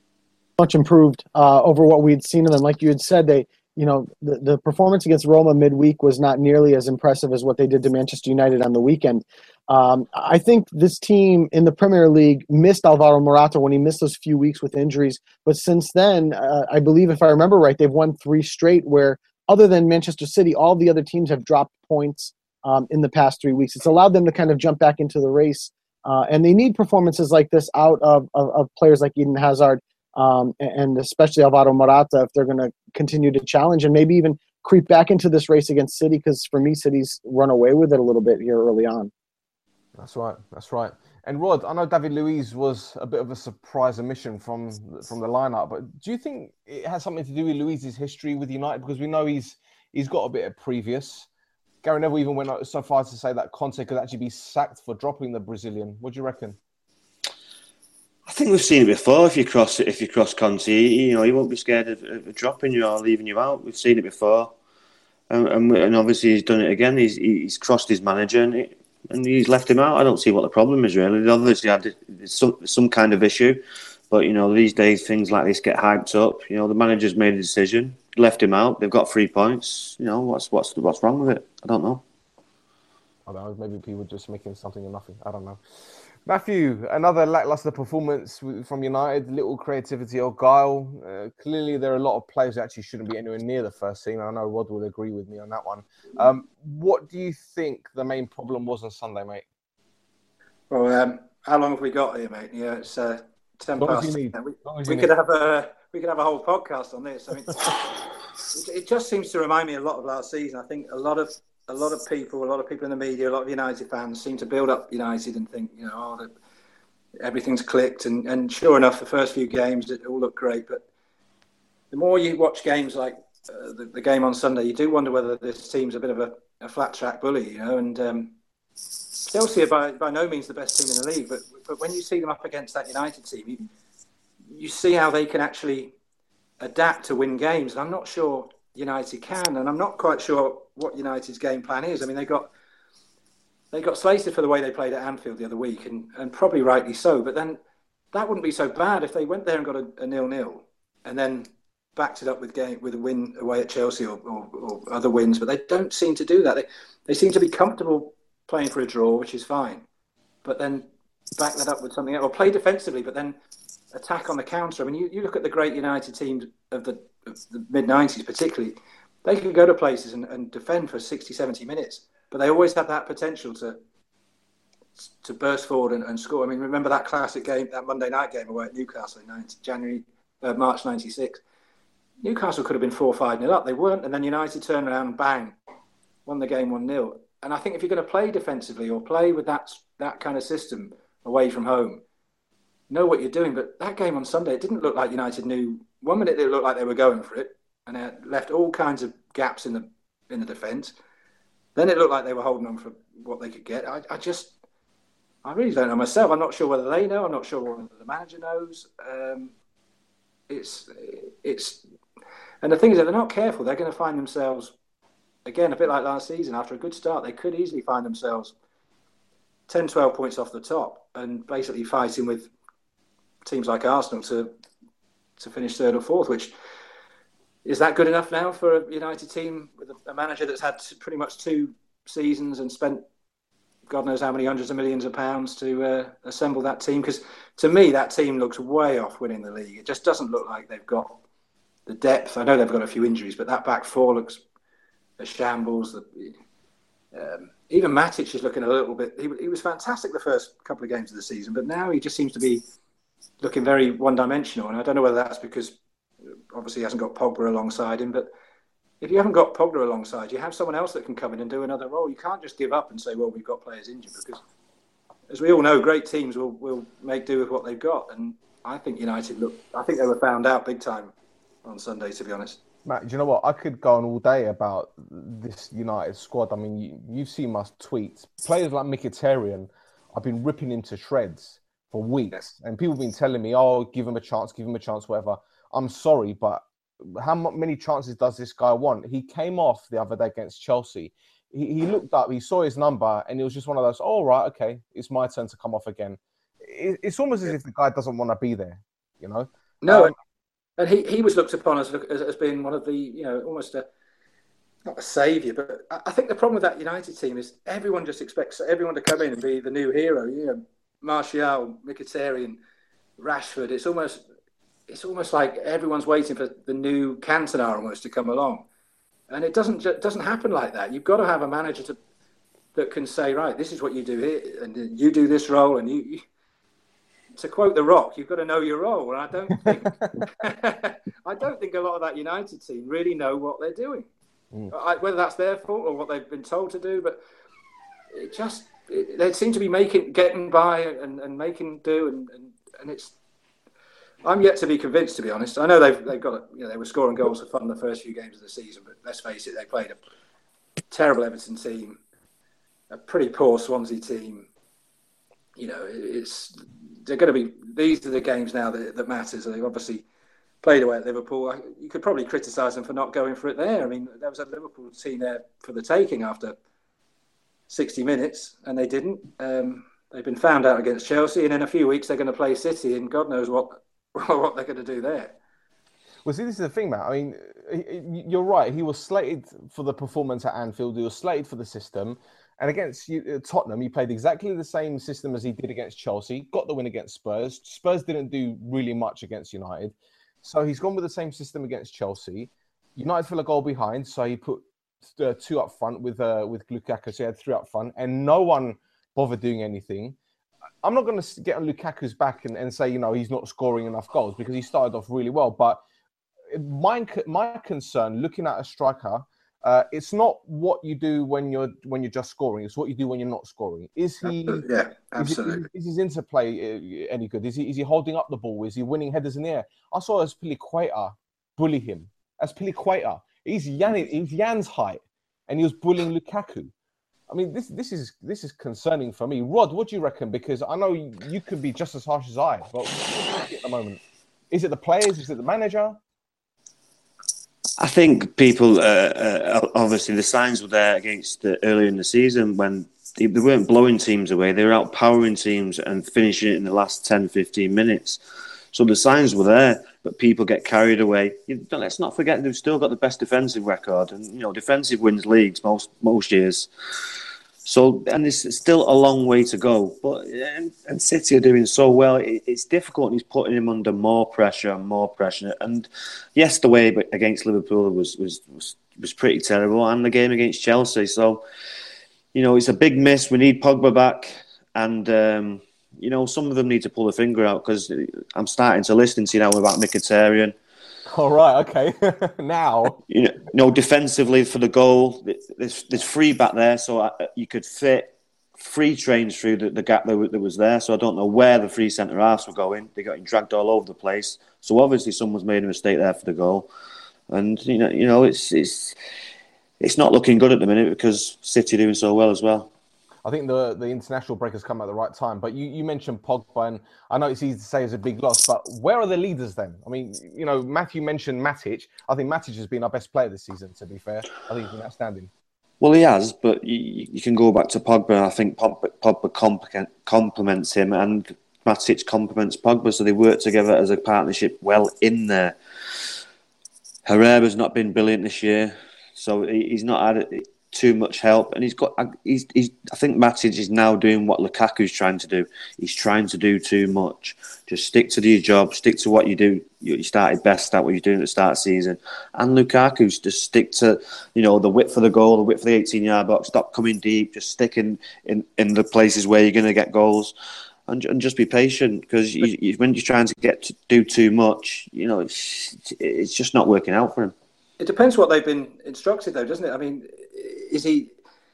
E: Much improved uh, over what we'd seen of them. Like you had said, they, you know, the, the performance against Roma midweek was not nearly as impressive as what they did to Manchester United on the weekend. Um, I think this team in the Premier League missed Alvaro Morata when he missed those few weeks with injuries. But since then, uh, I believe, if I remember right, they've won three straight where, other than Manchester City, all the other teams have dropped points um, in the past three weeks. It's allowed them to kind of jump back into the race. Uh, and they need performances like this out of, of, of players like Eden Hazard, Um, and especially Alvaro Morata, if they're going to continue to challenge and maybe even creep back into this race against City, because for me, City's run away with it a little bit here early on.
B: That's right. That's right. And Rod, I know David Luiz was a bit of a surprise omission from from the lineup, but do you think it has something to do with Luiz's history with United? Because we know he's he's got a bit of previous. Gary Neville even went so far as to say that Conte could actually be sacked for dropping the Brazilian. What do you reckon?
C: I think we've seen it before. If you cross if you cross Conte, you know, he won't be scared of, of dropping you or leaving you out. We've seen it before, um, and, and obviously he's done it again. He's he's crossed his manager and, it, and he's left him out. I don't see what the problem is really. He obviously had some some kind of issue, but you know, these days things like this get hyped up. You know, the manager's made a decision, left him out. They've got three points. You know, what's what's what's wrong with it? I don't know.
B: I don't know. Maybe people just making something of nothing. I don't know. Matthew, another lackluster performance from United, little creativity or guile. Uh, clearly, there are a lot of players who actually shouldn't be anywhere near the first team. I know Rod will agree with me on that one. Um, what do you think the main problem was on Sunday, mate?
D: Well, um, how long have we got here, mate? Yeah, it's uh, ten
B: Long
D: past.
B: as you need.
D: We,
B: Long as
D: we
B: you
D: could
B: need.
D: have a we could have a whole podcast on this. I mean, it, it just seems to remind me a lot of last season. I think a lot of a lot of people, a lot of people in the media, a lot of United fans seem to build up United and think, you know, oh, the, everything's clicked, and, and sure enough, the first few games it all looked great. But the more you watch games like uh, the, the game on Sunday, you do wonder whether this team's a bit of a, a flat track bully, you know. And um, Chelsea are by, by no means the best team in the league, but but when you see them up against that United team, you, you see how they can actually adapt to win games. And I'm not sure United can, and I'm not quite sure what United's game plan is. I mean, they got. They got slated for the way they played at Anfield the other week, and, and probably rightly so. But then that wouldn't be so bad if they went there and got a, a nil-nil and then backed it up with game with a win away at Chelsea or, or, or other wins. But they don't seem to do that. They, they seem to be comfortable playing for a draw, which is fine. But then back that up with something else, or play defensively, but then attack on the counter. I mean, you, you look at the great United teams of the, of the mid nineties particularly, they could go to places and, and defend for sixty, seventy minutes. But they always had that potential to to burst forward and, and score. I mean, remember that classic game, that Monday night game away at Newcastle in January, uh, March ninety-six. Newcastle could have been four or five nil up. They weren't, and then United turned around and bang, won the game one nil. And I think if you're going to play defensively or play with that that kind of system away from home, know what you're doing. But that game on Sunday, it didn't look like United knew. One minute it looked like they were going for it, and it left all kinds of gaps in the in the defence. Then it looked like they were holding on for what they could get. I, I just, I really don't know myself. I'm not sure whether they know. I'm not sure whether the manager knows. Um, it's, it's, and the thing is, if they're not careful, they're going to find themselves, again, a bit like last season, after a good start, they could easily find themselves ten, twelve points off the top and basically fighting with teams like Arsenal to to finish third or fourth, which... Is that good enough now for a United team with a manager that's had pretty much two seasons and spent God knows how many hundreds of millions of pounds to uh, assemble that team? Because to me, that team looks way off winning the league. It just doesn't look like they've got the depth. I know they've got a few injuries, but that back four looks a shambles. Um, even Matic is looking a little bit... He, he was fantastic the first couple of games of the season, but now he just seems to be looking very one-dimensional. And I don't know whether that's because... Obviously, he hasn't got Pogba alongside him, but if you haven't got Pogba alongside, you have someone else that can come in and do another role. You can't just give up and say, well, we've got players injured, because as we all know, great teams will, will make do with what they've got. And I think United look, I think they were found out big time on Sunday, to be honest.
B: Matt, do you know what? I could go on all day about this United squad. I mean, you, you've seen my tweets. Players like Mkhitaryan, I've been ripping him to shreds for weeks. And people have been telling me, oh, give him a chance, give him a chance, whatever. I'm sorry, but how many chances does this guy want? He came off the other day against Chelsea. He, he looked up, he saw his number, and it was just one of those, oh, right, okay, it's my turn to come off again. It, it's almost as if the guy doesn't want to be there, you know?
D: No,
B: um,
D: and he, he was looked upon as, as as being one of the, you know, almost a, not a saviour, but I think the problem with that United team is everyone just expects everyone to come in and be the new hero. You know, Martial, Mkhitaryan, Rashford, it's almost... It's almost like everyone's waiting for the new Cantona almost to come along, and it doesn't it doesn't happen like that. You've got to have a manager to that can say, right, this is what you do here, and you do this role, and you. you to quote The Rock, you've got to know your role, and I don't think I don't think a lot of that United team really know what they're doing, mm. I, whether that's their fault or what they've been told to do. But it just it, they seem to be making getting by and, and making do, and, and, and it's. I'm yet to be convinced, to be honest. I know they've they've got you know they were scoring goals for fun the first few games of the season, but let's face it, they played a terrible Everton team, a pretty poor Swansea team. You know, it's they're going to be these are the games now that, that matters. They've obviously played away at Liverpool. You could probably criticise them for not going for it there. I mean, there was a Liverpool team there for the taking after sixty minutes, and they didn't. Um, they've been found out against Chelsea, and in a few weeks they're going to play City, and God knows what. what they're going to do there.
B: Well, see, this is the thing, Matt. I mean, you're right. He was slated for the performance at Anfield. He was slated for the system. And against uh, Tottenham, he played exactly the same system as he did against Chelsea, got the win against Spurs. Spurs didn't do really much against United. So he's gone with the same system against Chelsea. United fell a goal behind, so he put uh, two up front with uh, with Lukaku. So he had three up front, and no one bothered doing anything. I'm not going to get on Lukaku's back and, and say, you know, he's not scoring enough goals because he started off really well. But my, my concern, looking at a striker, Uh, it's not what you do when you're when you're just scoring. It's what you do when you're not scoring. Is he?
D: Yeah, absolutely.
B: Is, is his interplay any good? Is he? Is he holding up the ball? Is he winning headers in the air? I saw Azpilicueta bully him. Azpilicueta. He's Jan. He's Jan's height, and he was bullying Lukaku. I mean, this this is this is concerning for me. Rod, what do you reckon? Because I know you could be just as harsh as I. But what do you think at the moment? Is it the players? Is it the manager?
C: I think people, uh, uh, obviously, the signs were there against uh, earlier in the season when they, they weren't blowing teams away. They were outpowering teams and finishing it in the last ten, fifteen minutes. So the signs were there, but people get carried away. You, let's not forget they've still got the best defensive record. And, you know, defensive wins leagues most most years. So, and it's still a long way to go. But and, and City are doing so well. It, it's difficult, and he's putting him under more pressure and more pressure. And yes, the way against Liverpool was was was, was pretty terrible, and the game against Chelsea. So, you know, it's a big miss. We need Pogba back, and um, you know, some of them need to pull the finger out because I'm starting to listen to you now about Mkhitaryan.
B: All right, okay. Now,
C: you know, you know, defensively for the goal, there's there's free back there, so I, you could fit free trains through the, the gap that, that was there. So I don't know where the free centre halves were going. They got dragged all over the place. So obviously someone's made a mistake there for the goal, and you know, you know, it's it's it's not looking good at the minute because City are doing so well as well.
B: I think the, the international break has come at the right time. But you, you mentioned Pogba, and I know it's easy to say it's a big loss, but where are the leaders then? I mean, you know, Matthew mentioned Matic. I think Matic has been our best player this season, to be fair. I think he's been outstanding.
C: Well, he has, but you, you can go back to Pogba. I think Pogba, Pogba complements him and Matic complements Pogba, so they work together as a partnership well in there. Herrera's not been brilliant this year, so he's not had it. Too much help, and he's got. He's. he's I think Matic is now doing what Lukaku's trying to do. He's trying to do too much. Just stick to your job. Stick to what you do. You started best at what you're doing at the start of the season. And Lukaku's just stick to, you know, the width for the goal, the width for the eighteen-yard box. Stop coming deep. Just stick in in, in the places where you're going to get goals, and and just be patient because you, you, when you're trying to get to do too much, you know, it's it's just not working out for him.
D: It depends what they've been instructed, though, doesn't it? I mean. Is he?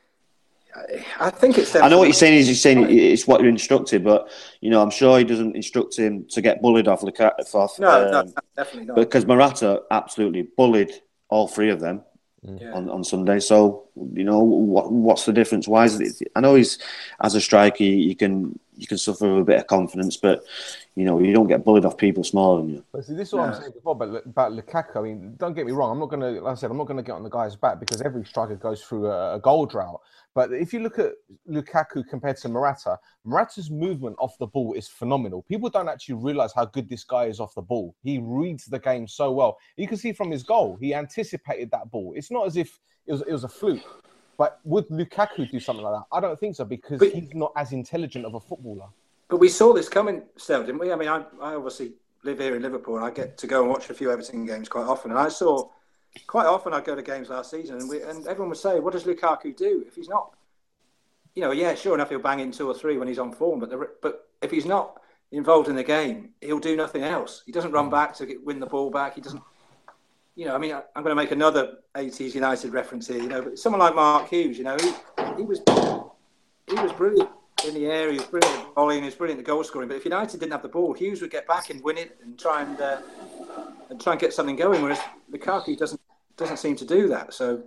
D: I think it's.
C: I know what you're saying. Is you're saying it's what you're instructed, but you know, I'm sure he doesn't instruct him to get bullied off Lukaku. Off,
D: no,
C: um,
D: no, definitely not.
C: Because Morata absolutely bullied all three of them
D: yeah.
C: on, on Sunday. So you know, what what's the difference? Why is it? I know he's as a striker, you can you can suffer with a bit of confidence, but you know, you don't get bullied off people smaller than you.
B: But see, this is what yeah. I'm saying before about, about Lukaku. I mean, don't get me wrong. I'm not going to, like I said, I'm not going to get on the guy's back because every striker goes through a, a goal drought. But if you look at Lukaku compared to Morata, Morata's movement off the ball is phenomenal. People don't actually realise how good this guy is off the ball. He reads the game so well. You can see from his goal, he anticipated that ball. It's not as if it was, it was a fluke. But would Lukaku do something like that? I don't think so because but, he's not as intelligent of a footballer.
D: But we saw this coming, Stel, didn't we? I mean, I, I obviously live here in Liverpool and I get to go and watch a few Everton games quite often. And I saw quite often I'd go to games last season and, we, and everyone would say, what does Lukaku do if he's not? You know, yeah, sure enough, he'll bang in two or three when he's on form. But the, but if he's not involved in the game, he'll do nothing else. He doesn't run back to get, win the ball back. He doesn't, you know, I mean, I, I'm going to make another eighties United reference here, you know, but someone like Mark Hughes, you know, he, he was he was brilliant in the air. He was brilliant at volleying. He was brilliant at goal scoring. But if United didn't have the ball, Hughes would get back and win it and try and uh, and try and get something going. Whereas Lukaku doesn't doesn't seem to do that. So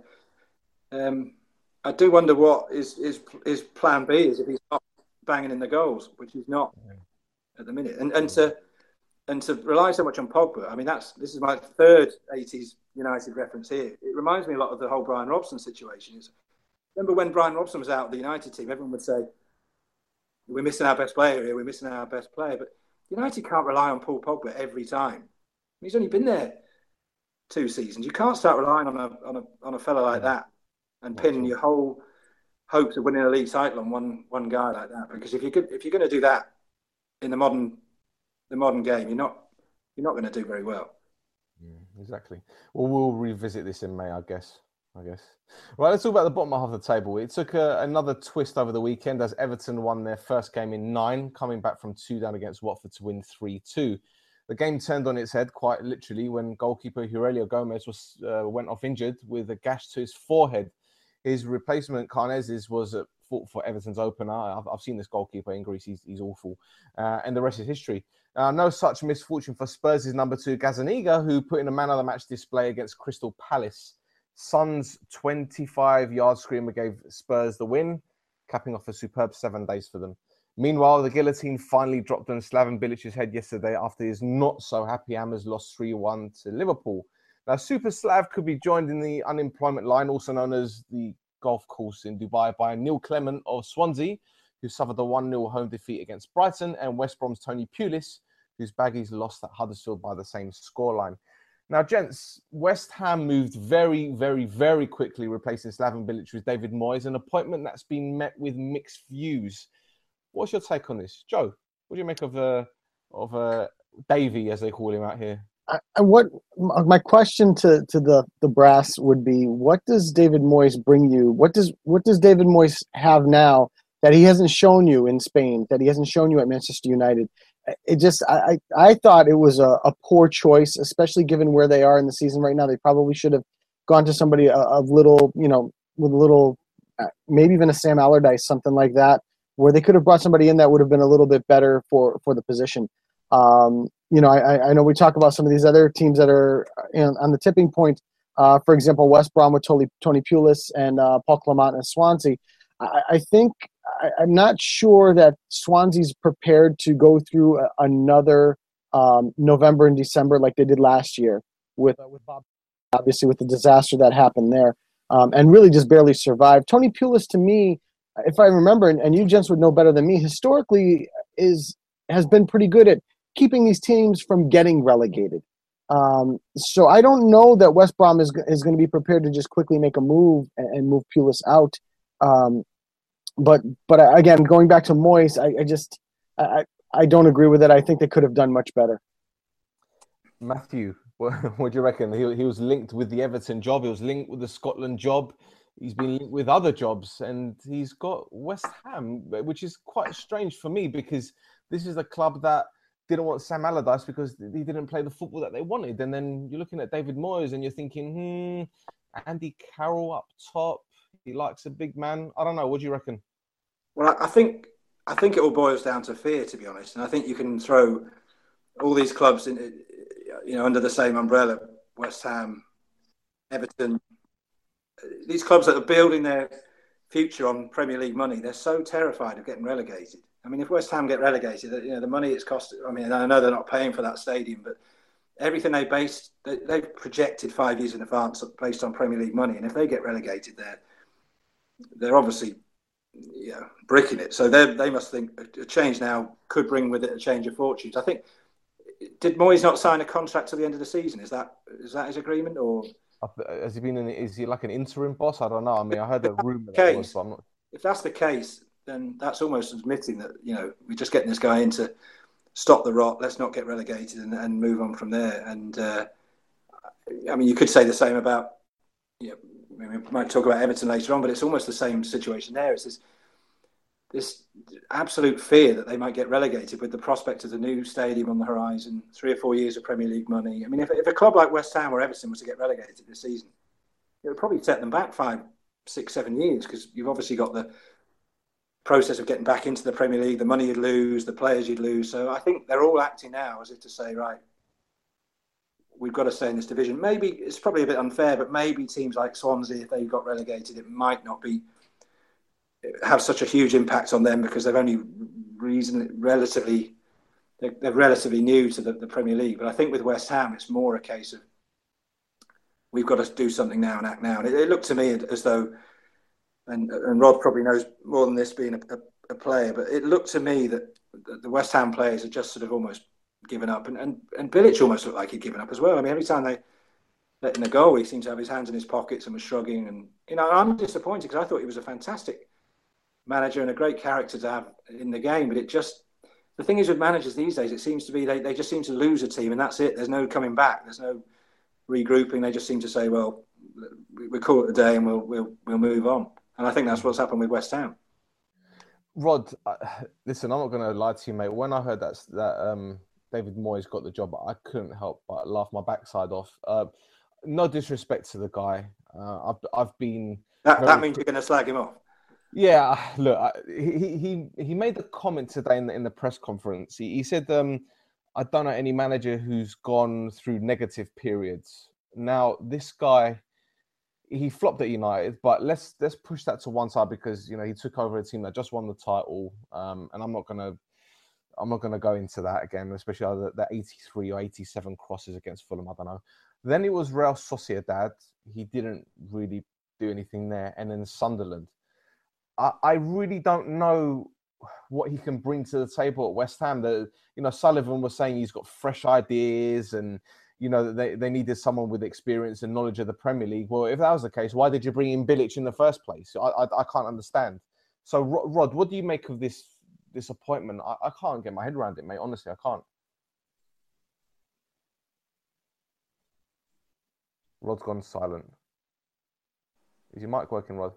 D: um, I do wonder what his his his plan B is if he's not banging in the goals, which he's not at the minute. And and to and to rely so much on Pogba, I mean, that's this is my third eighties United reference here. It reminds me a lot of the whole Brian Robson situation. Is remember when Brian Robson was out of the United team, everyone would say, we're missing our best player here, we're missing our best player. But United can't rely on Paul Pogba every time. He's only been there two seasons. You can't start relying on a on a on a fella like that and pin your whole hopes of winning a league title on one one guy like that. Because if you could, if you're going to do that in the modern the modern game, you're not you're not going to do very well.
B: Mm, exactly. Well, we'll revisit this in May, I guess. I guess. Right, let's talk about the bottom half of the table. It took a, another twist over the weekend as Everton won their first game in nine, coming back from two down against Watford to win three two. The game turned on its head, quite literally, when goalkeeper Aurelio Gomez was uh, went off injured with a gash to his forehead. His replacement, Karnezes, was at fault for Everton's opener. I've, I've seen this goalkeeper in Greece. He's, he's awful. Uh, and the rest is history. Uh, no such misfortune for Spurs' number two, Gazaniga, who put in a man-of-the-match display against Crystal Palace. Son's twenty-five-yard screamer gave Spurs the win, capping off a superb seven days for them. Meanwhile, the guillotine finally dropped on Slaven Bilic's head yesterday after his not-so-happy Hammers lost three one to Liverpool. Now, Super Slav could be joined in the unemployment line, also known as the golf course in Dubai, by Neil Clement of Swansea, who suffered a one nil home defeat against Brighton, and West Brom's Tony Pulis, whose Baggies lost at Huddersfield by the same scoreline. Now, gents, West Ham moved very, very, very quickly, replacing Slaven Bilic with David Moyes, an appointment that's been met with mixed views. What's your take on this? Joe, what do you make of uh, of uh, Davey, as they call him out here?
E: I, what my question to, to the, the brass would be: what does David Moyes bring you? What does what does David Moyes have now that he hasn't shown you in Spain? That he hasn't shown you at Manchester United? It just I I thought it was a, a poor choice, especially given where they are in the season right now. They probably should have gone to somebody a, a little, you know, with a little, maybe even a Sam Allardyce, something like that, where they could have brought somebody in that would have been a little bit better for, for the position. Um, you know, I, I know we talk about some of these other teams that are in, on the tipping point. Uh, for example, West Brom with Tony, Tony Pulis and uh, Paul Clement and Swansea. I, I think I, I'm not sure that Swansea's prepared to go through a, another um, November and December like they did last year with uh, with Bob, obviously with the disaster that happened there, um, and really just barely survived. Tony Pulis, to me, if I remember, and, and you gents would know better than me, historically is has been pretty good at keeping these teams from getting relegated. Um, so I don't know that West Brom is is going to be prepared to just quickly make a move and, and move Pulis out. Um, but but again, going back to Moyes, I, I just I, I don't agree with it. I think they could have done much better.
B: Matthew, what, what do you reckon? He he was linked with the Everton job. He was linked with the Scotland job. He's been linked with other jobs, and he's got West Ham, which is quite strange for me because this is a club that didn't want Sam Allardyce because he didn't play the football that they wanted. And then you're looking at David Moyes and you're thinking, hmm, Andy Carroll up top. He likes a big man. I don't know. What do you reckon?
D: Well, I think I think it all boils down to fear, to be honest. And I think you can throw all these clubs in, you know, under the same umbrella: West Ham, Everton. These clubs that are building their future on Premier League money, they're so terrified of getting relegated. I mean, if West Ham get relegated, you know, the money it's cost. I mean, I know they're not paying for that stadium, but everything they based, they, they've projected five years in advance based on Premier League money. And if they get relegated, they're they're obviously, you know, bricking it. So they they must think a change now could bring with it a change of fortunes. I think, did Moyes not sign a contract till the end of the season? Is that is that his agreement, or
B: has he been in? Is he like an interim boss? I don't know. I mean, I heard a rumor.
D: That
B: was, but I'm not...
D: If that's the case, then that's almost admitting that, you know, we're just getting this guy in to stop the rot. Let's not get relegated and, and move on from there. And uh, I mean, you could say the same about, you know, I mean, we might talk about Everton later on, but it's almost the same situation there. It's this, this absolute fear that they might get relegated with the prospect of the new stadium on the horizon, three or four years of Premier League money. I mean, if, if a club like West Ham or Everton was to get relegated this season, it would probably set them back five, six, seven years because you've obviously got the process of getting back into the Premier League, the money you'd lose, the players you'd lose. So I think they're all acting now as if to say, right, we've got to stay in this division. Maybe it's probably a bit unfair, but maybe teams like Swansea, if they got relegated, it might not be have such a huge impact on them because they've only reason relatively they're, they're relatively new to the, the Premier League. But I think with West Ham, it's more a case of we've got to do something now and act now. And it, it looked to me as though, and, and Rod probably knows more than this being a, a, a player, but it looked to me that the West Ham players had just sort of almost given up. And, and, and Bilic almost looked like he'd given up as well. I mean, every time they let in a goal, he seemed to have his hands in his pockets and was shrugging. And, you know, I'm disappointed because I thought he was a fantastic manager and a great character to have in the game. But it just, the thing is with managers these days, it seems to be they, they just seem to lose a team and that's it. There's no coming back. There's no regrouping. They just seem to say, well, we call it a day and we'll we'll we'll move on. And I think that's what's happened with West Ham.
B: Rod, uh, listen, I'm not going to lie to you, mate. When I heard that that um, David Moyes got the job, I couldn't help but laugh my backside off. Uh, no disrespect to the guy. Uh, I've I've been
D: that
B: very...
D: that means you're going to slag him off.
B: Yeah, look, I, he he he made the comment today in the, in the press conference. He, he said, um, "I don't know any manager who's gone through negative periods." Now, this guy, he flopped at United, but let's let's push that to one side because you know he took over a team that just won the title, um, and I'm not gonna I'm not gonna go into that again, especially the, the eighty-three or eighty-seven crosses against Fulham. I don't know. Then it was Real Sociedad. He didn't really do anything there, and then Sunderland. I, I really don't know what he can bring to the table at West Ham. That you know, Sullivan was saying he's got fresh ideas and. You know, they, they needed someone with experience and knowledge of the Premier League. Well, if that was the case, why did you bring in Bilic in the first place? I I, I can't understand. So, Rod, what do you make of this this appointment? I, I can't get my head around it, mate. Honestly, I can't. Rod's gone silent. Is your mic working, Rod?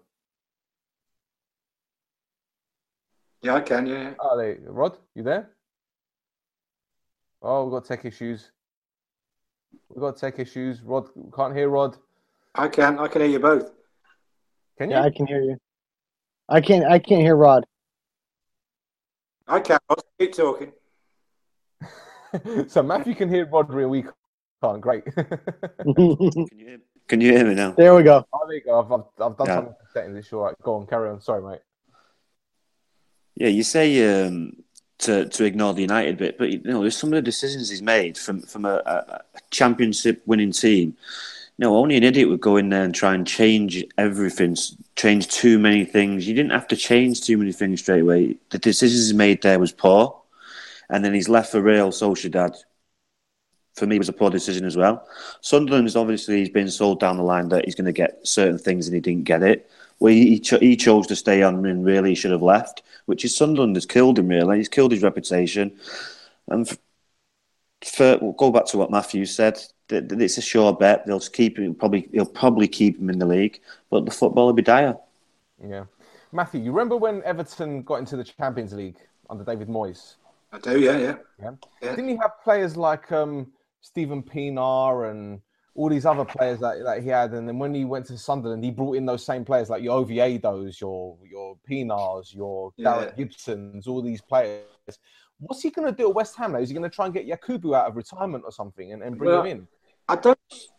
D: Yeah, I can, yeah.
B: Oh, there, Rod, you there? Oh, we've got tech issues. We've got tech issues. Rod, can't hear Rod.
D: I can. I can hear you both.
B: Can you?
E: Yeah, I can hear you. I can't. I can't hear Rod.
D: I can. I'll keep talking.
B: So Matthew can hear Rodri and we can't. Great.
C: Can you hear, can you hear me now?
E: There we go.
B: Oh, there you go. I've, I've, I've done
C: Yeah.
B: something to settings. It's all right. Go on, carry on. Sorry, mate.
C: Yeah, you say um, to to ignore the United bit, but you know, there's some of the decisions he's made from from a, a, a championship winning team. You know, only an idiot would go in there and try and change everything, change too many things. You didn't have to change too many things straight away. The decisions he made there was poor, and then he's left for Real Sociedad. For me, it was a poor decision as well. Sunderland is obviously he's been sold down the line that he's going to get certain things and he didn't get it. Well, he, cho- he chose to stay on and really he should have left, which is Sunderland has killed him, really. He's killed his reputation. And for, for we'll go back to what Matthew said, that, that it's a sure bet. They'll keep him, probably, he'll probably keep him in the league, but the football will be dire.
B: Yeah. Matthew, you remember when Everton got into the Champions League under David Moyes?
D: I do, yeah, yeah.
B: Yeah.
D: Yeah.
B: Didn't he have players like um, Stephen Pienaar and all these other players that, that he had? And then when he went to Sunderland, he brought in those same players like your Oviedos, your your Pienaars, your
D: Yeah.
B: Darren Gibsons, all these players. What's he going to do at West Ham now? Is he going to try and get Yakubu out of retirement or something and, and bring
D: Well,
B: him in?
D: I don't.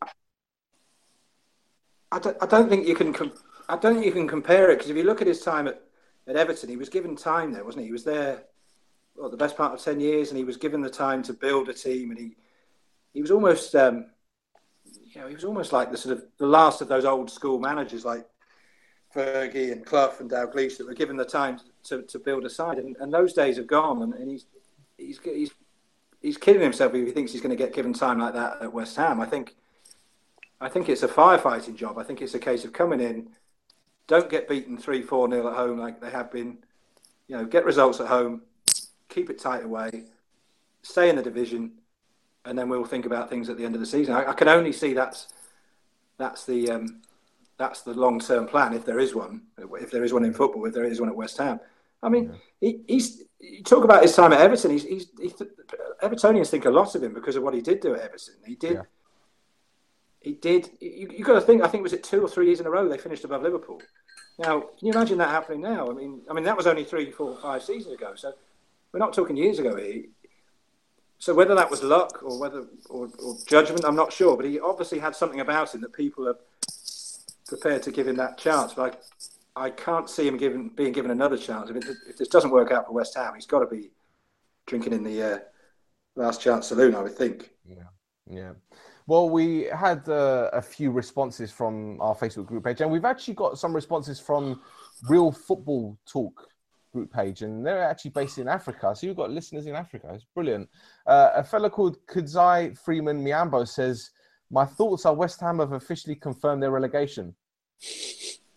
D: I don't. I don't think you can. Com- I don't think you can compare it because if you look at his time at, at Everton, he was given time there, wasn't he? He was there, well, the best part of ten years, and he was given the time to build a team, and he he was almost, um, you know, he was almost like the sort of the last of those old school managers like Fergie and Clough and Dalglish that were given the time to, to build a side, and, and those days have gone, and, and he's he's he's he's kidding himself if he thinks he's going to get given time like that at West Ham. I think. I think it's a firefighting job. I think it's a case of coming in, don't get beaten three, four nil at home like they have been. You know, get results at home, keep it tight away, stay in the division, and then we'll think about things at the end of the season. I, I can only see that's that's the um, that's the long term plan if there is one. If there is one in football, if there is one at West Ham. I mean, yeah. he, he's you talk about his time at Everton. He's, he's, he's Evertonians think a lot of him because of what he did do at Everton. He did. Yeah. He did. You, you got to think. I think was it two or three years in a row they finished above Liverpool. Now, can you imagine that happening now? I mean, I mean that was only three, four, five seasons ago. So we're not talking years ago here. So whether that was luck or whether or, or judgment, I'm not sure. But he obviously had something about him that people are prepared to give him that chance. But I, I can't see him given being given another chance. If, it, if this doesn't work out for West Ham, he's got to be drinking in the uh, last chance saloon, I would think.
B: Yeah, yeah. Well, we had uh, a few responses from our Facebook group page, and we've actually got some responses from Real Football Talk group page, and they're actually based in Africa. So you've got listeners in Africa. It's brilliant. Uh, a fellow called Kudzai Freeman Miambo says, "My thoughts are West Ham have officially confirmed their relegation."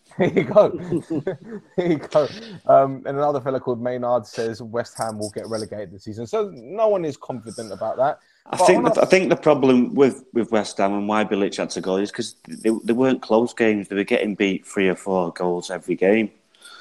B: There you go. There you go. Um, and another fella called Maynard says West Ham will get relegated this season. So no one is confident about that.
C: I
B: But
C: think
B: on
C: the, I think the problem with, with West Ham and why Bilic had to go is because they, they weren't close games. They were getting beat three or four goals every game.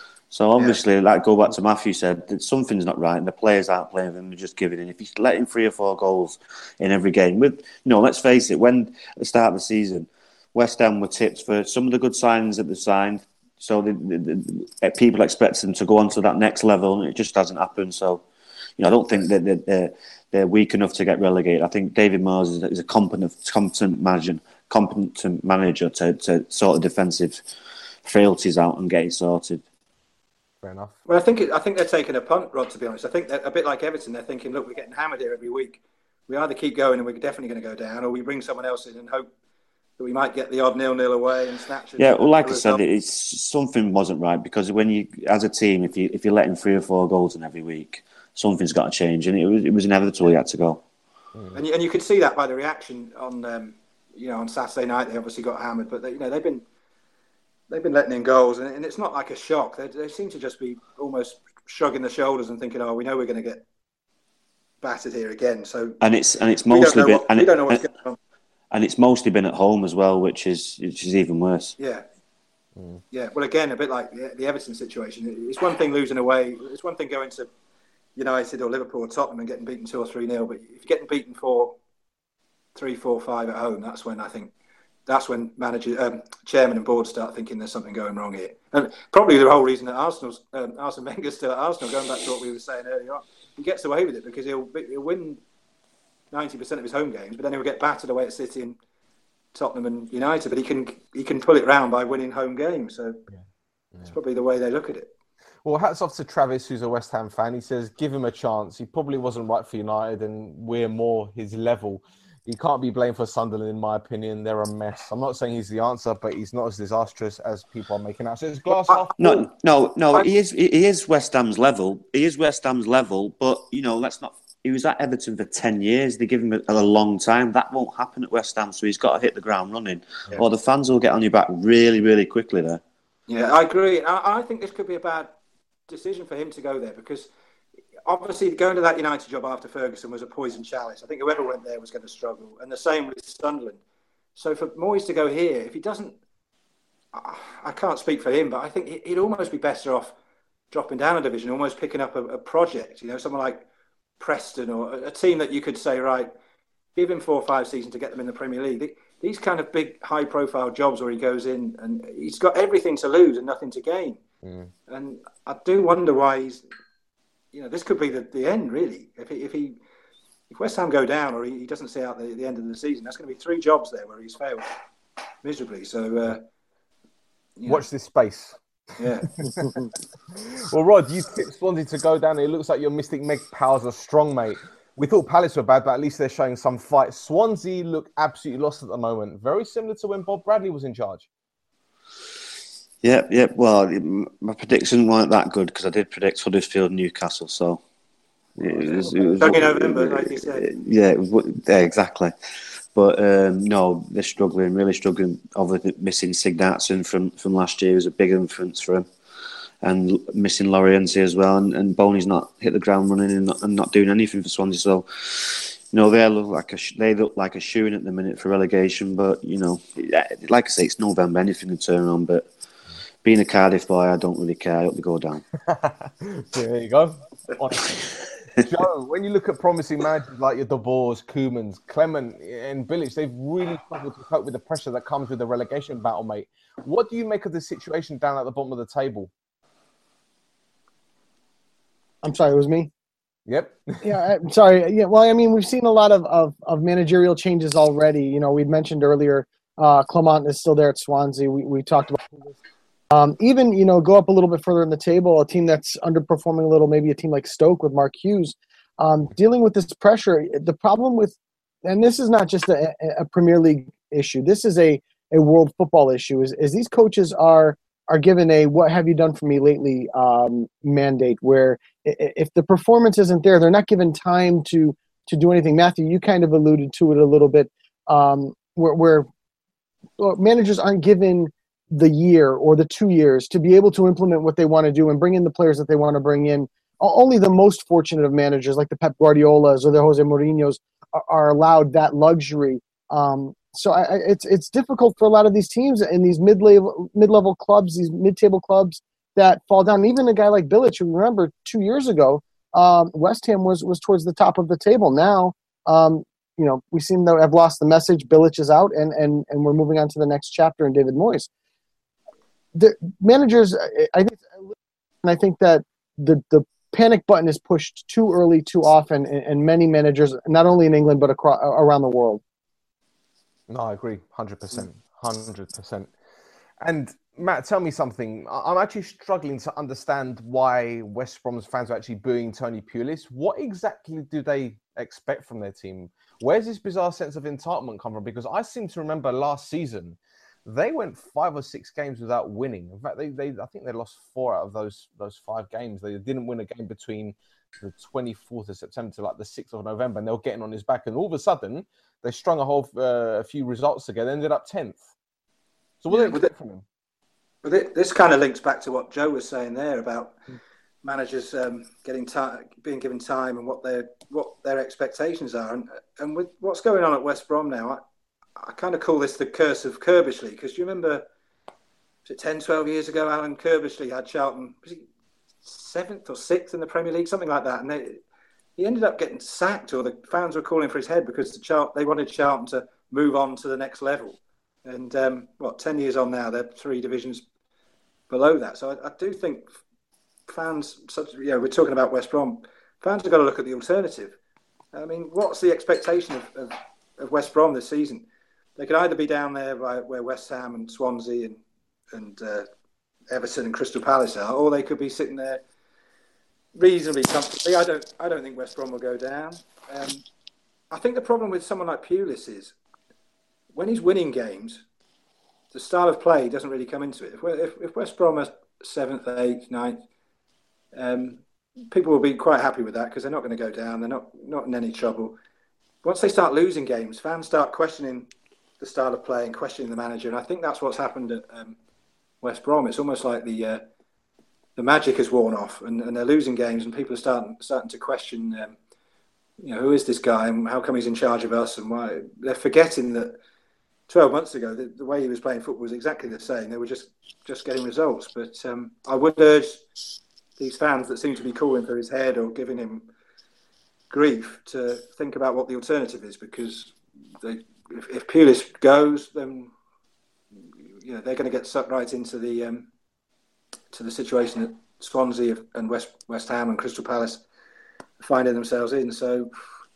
C: So obviously, yeah. like go back to Matthew said, that something's not right, and the players aren't playing them; they're just giving in. If you let in three or four goals in every game, with you know, let's face it, when at the start of the season, West Ham were tipped for some of the good signings that they signed. So the, the, the, people expect them to go on to that next level, and it just hasn't happened. So, you know, I don't think that they're, they're, they're weak enough to get relegated. I think David Moyes is a competent, competent manager, competent manager to, to sort of defensive frailties out and get it sorted.
B: Fair enough.
D: Well, I think it, I think they're taking a punt, Rod. To be honest, I think they're a bit like Everton. They're thinking, look, we're getting hammered here every week. We either keep going and we're definitely going to go down, or we bring someone else in and hope that we might get the odd nil-nil away and snatch it.
C: Yeah, well, like I said, it's something wasn't right because when you, as a team, if you if you're letting three or four goals in every week, something's got to change, and it was it was inevitable. You had to go.
D: Mm. And you, and you could see that by the reaction on um, you know on Saturday night. They obviously got hammered, but they, you know they've been. They've been letting in goals, and, and it's not like a shock. They, they seem to just be almost shrugging their shoulders and thinking, "Oh, we know we're going to get battered here again." So,
C: and it's and it's mostly been,
D: what,
C: and
D: we
C: it,
D: don't know what's
C: and,
D: going on,
C: and it's mostly been at home as well, which is which is even worse.
D: Yeah, mm. yeah. Well, again, a bit like the, the Everton situation. It's one thing losing away. It's one thing going to United or Liverpool or Tottenham and getting beaten two or three nil. But if you're getting beaten four, three, four, five at home, that's when I think. That's when manager, um, chairman and board start thinking there's something going wrong here. And probably the whole reason that Arsenal's, um, Arsene Wenger's still at Arsenal, going back to what we were saying earlier on, he gets away with it because he'll, he'll win ninety percent of his home games, but then he'll get battered away at City and Tottenham and United. But he can he can pull it round by winning home games. So yeah. Yeah. It's probably the way they look at it.
B: Well, hats off to Travis, who's a West Ham fan. He says, give him a chance. He probably wasn't right for United and we're more his level. He can't be blamed for Sunderland, in my opinion. They're a mess. I'm not saying he's the answer, but he's not as disastrous as people are making out. So it's glass half full.
C: No, no, no. He is. He is West Ham's level. He is West Ham's level. But you know, let's not. He was at Everton for ten years. They give him a, a long time. That won't happen at West Ham. So he's got to hit the ground running, yeah. or the fans will get on your back really, really quickly there.
D: Yeah, I agree. I, I think this could be a bad decision for him to go there because. Obviously, going to that United job after Ferguson was a poison chalice. I think whoever went there was going to struggle. And the same with Sunderland. So for Moyes to go here, if he doesn't... I can't speak for him, but I think he'd almost be better off dropping down a division, almost picking up a, a project. You know, someone like Preston or a, a team that you could say, right, give him four or five seasons to get them in the Premier League. These kind of big, high-profile jobs where he goes in and he's got everything to lose and nothing to gain. Mm. And I do wonder why he's... You know, this could be the, the end, really. If he, if he, if West Ham go down or he, he doesn't see out the, the end of the season, that's going to be three jobs there where he's failed miserably. So, uh,
B: watch know. This space.
D: Yeah.
B: Well, Rod, you tipped Swansea to go down. It looks like your Mystic Meg powers are strong, mate. We thought Palace were bad, but at least they're showing some fight. Swansea look absolutely lost at the moment. Very similar to when Bob Bradley was in charge.
C: Yeah, yeah. Well, my prediction weren't that good because I did predict Huddersfield, Newcastle. So
D: it was, it was in November, like you said.
C: Yeah, it was, yeah, exactly. But um, no, they're struggling, really struggling. Obviously, missing Signarsson from from last year was a big influence for him, and missing Lorienzi as well. And, and Boney's not hit the ground running and not, and not doing anything for Swansea. So. You know, they look like a they look like a shoe-in at the minute for relegation. But you know, like I say, it's November, anything can turn on. But being a Cardiff boy, I don't really care. I hope they go down.
B: There you go. Joe, when you look at promising managers like your De Boers, Koemans, Clement and Bilic, they've really struggled to cope with the pressure that comes with the relegation battle, mate. What do you make of the situation down at the bottom of the table?
E: I'm sorry, it was me?
B: Yep.
E: yeah, I'm sorry. Yeah, well, I mean, we've seen a lot of, of, of managerial changes already. You know, we'd mentioned earlier, uh, Clement is still there at Swansea. We we talked about this. Um, even, you know, go up a little bit further in the table, a team that's underperforming a little, maybe a team like Stoke with Mark Hughes, um, dealing with this pressure. The problem with, and this is not just a, a Premier League issue, this is a, a world football issue, is, is these coaches are are given a what have you done for me lately um, mandate, where if the performance isn't there, they're not given time to to do anything. Matthew, you kind of alluded to it a little bit, um, where, where well, managers aren't given the year or the two years to be able to implement what they want to do and bring in the players that they want to bring in. Only the most fortunate of managers, like the Pep Guardiolas or the Jose Mourinhos, are, are allowed that luxury. Um, so I, it's it's difficult for a lot of these teams in these mid level mid level clubs, these mid table clubs that fall down. Even a guy like Bilic, who remember two years ago, um, West Ham was was towards the top of the table. Now, um, you know, we seem to have lost the message. Bilic is out, and and and we're moving on to the next chapter in David Moyes. The managers, I think, and I think that the the panic button is pushed too early, too often, and, and many managers, not only in England but across around the world.
B: No, I agree, hundred percent, hundred percent. And Matt, tell me something. I'm actually struggling to understand why West Brom's fans are actually booing Tony Pulis. What exactly do they expect from their team? Where's this bizarre sense of entitlement come from? Because I seem to remember last season, they went five or six games without winning. In fact, they, they I think they lost four out of those those five games. They didn't win a game between the twenty-fourth of September to like the sixth of November, and they were getting on his back. And all of a sudden, they strung a whole uh, a few results together, ended up tenth. So what yeah, do they expect from him?
D: But it, this kind of links back to what Joe was saying there about mm. managers um, getting time, being given time, and what their what their expectations are. And and with what's going on at West Brom now, I, I kind of call this the curse of Kerbishley, because you remember, was it ten, twelve years ago, Alan Kerbishley had Charlton, was he seventh or sixth in the Premier League, something like that, and they, he ended up getting sacked, or the fans were calling for his head because the Char- they wanted Charlton to move on to the next level. And um, what, ten years on now, they're three divisions below that. So I, I do think fans, such you know, we're talking about West Brom, fans have got to look at the alternative. I mean, what's the expectation of, of, of West Brom this season? They could either be down there by where West Ham and Swansea and, and uh, Everton and Crystal Palace are, or they could be sitting there reasonably comfortably. I don't, I don't think West Brom will go down. Um, I think the problem with someone like Pulis is when he's winning games, the style of play doesn't really come into it. If, if, if West Brom are seventh, eighth, ninth, um, people will be quite happy with that because they're not going to go down. They're not, not in any trouble. Once they start losing games, fans start questioning the style of play and questioning the manager. And I think that's what's happened at um, West Brom. It's almost like the uh, the magic has worn off, and, and they're losing games, and people are starting starting to question, um, you know, who is this guy and how come he's in charge of us, and why they're forgetting that twelve months ago, the, the way he was playing football was exactly the same. They were just, just getting results. But um, I would urge these fans that seem to be calling for his head or giving him grief to think about what the alternative is, because they, if, if Pulis goes, then you know they're going to get sucked right into the um, to the situation that Swansea and West West Ham and Crystal Palace are finding themselves in. So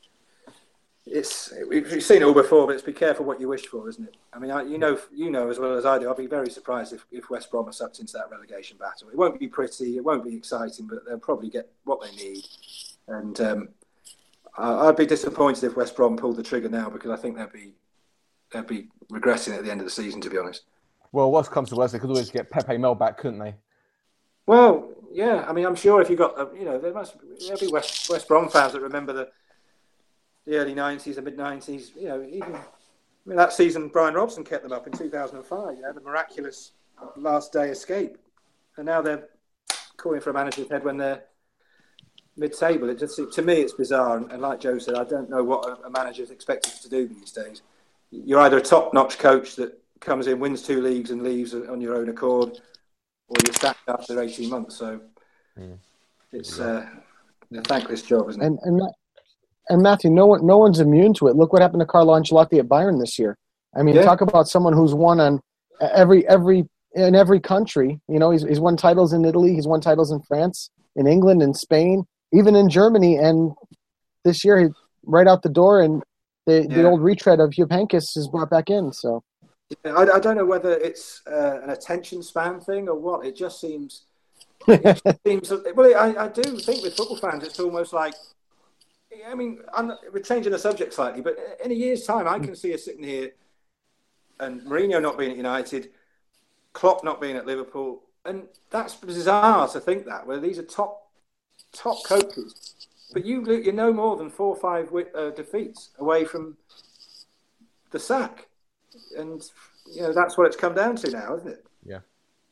D: it's we've seen it all before, but it's be careful what you wish for, isn't it? I mean, I, you know, you know as well as I do. I'll be very surprised if, if West Brom are sucked into that relegation battle. It won't be pretty, it won't be exciting, but they'll probably get what they need. And um, I, I'd be disappointed if West Brom pulled the trigger now, because I think they'll be they'll be regressing at the end of the season, to be honest.
B: Well, worst comes to worst, they could always get Pepe Mel back, couldn't they?
D: Well, yeah. I mean, I'm sure if you got, uh, you know, there must there'll be West West Brom fans that remember the. the early nineties, the mid nineties, you know, even I mean, that season Brian Robson kept them up in two thousand five, you know, the miraculous last day escape. And now they're calling for a manager's head when they're mid-table. It just, to me, it's bizarre. And, and like Joe said, I don't know what a, a manager's expected to do these days. You're either a top-notch coach that comes in, wins two leagues and leaves on your own accord, or you're sacked after eighteen months. So mm. it's uh, a thankless job, isn't it?
E: And, and that- And Matthew, no one, no one's immune to it. Look what happened to Carlo Ancelotti at Bayern this year. I mean, yeah. Talk about someone who's won on every every in every country. You know, he's he's won titles in Italy, he's won titles in France, in England, in Spain, even in Germany. And this year, he right out the door, and the, yeah. the old retread of Jupp Heynckes is brought back in. So,
D: yeah, I, I don't know whether it's uh, an attention span thing or what. It just seems. It just seems well, I, I do think with football fans, it's almost like. I mean, I'm, we're changing the subject slightly, but in a year's time, I can see us sitting here and Mourinho not being at United, Klopp not being at Liverpool, and that's bizarre to think that, where these are top top coaches, but you, you're no more than four or five uh, defeats away from the sack. And, you know, that's what it's come down to now, isn't it?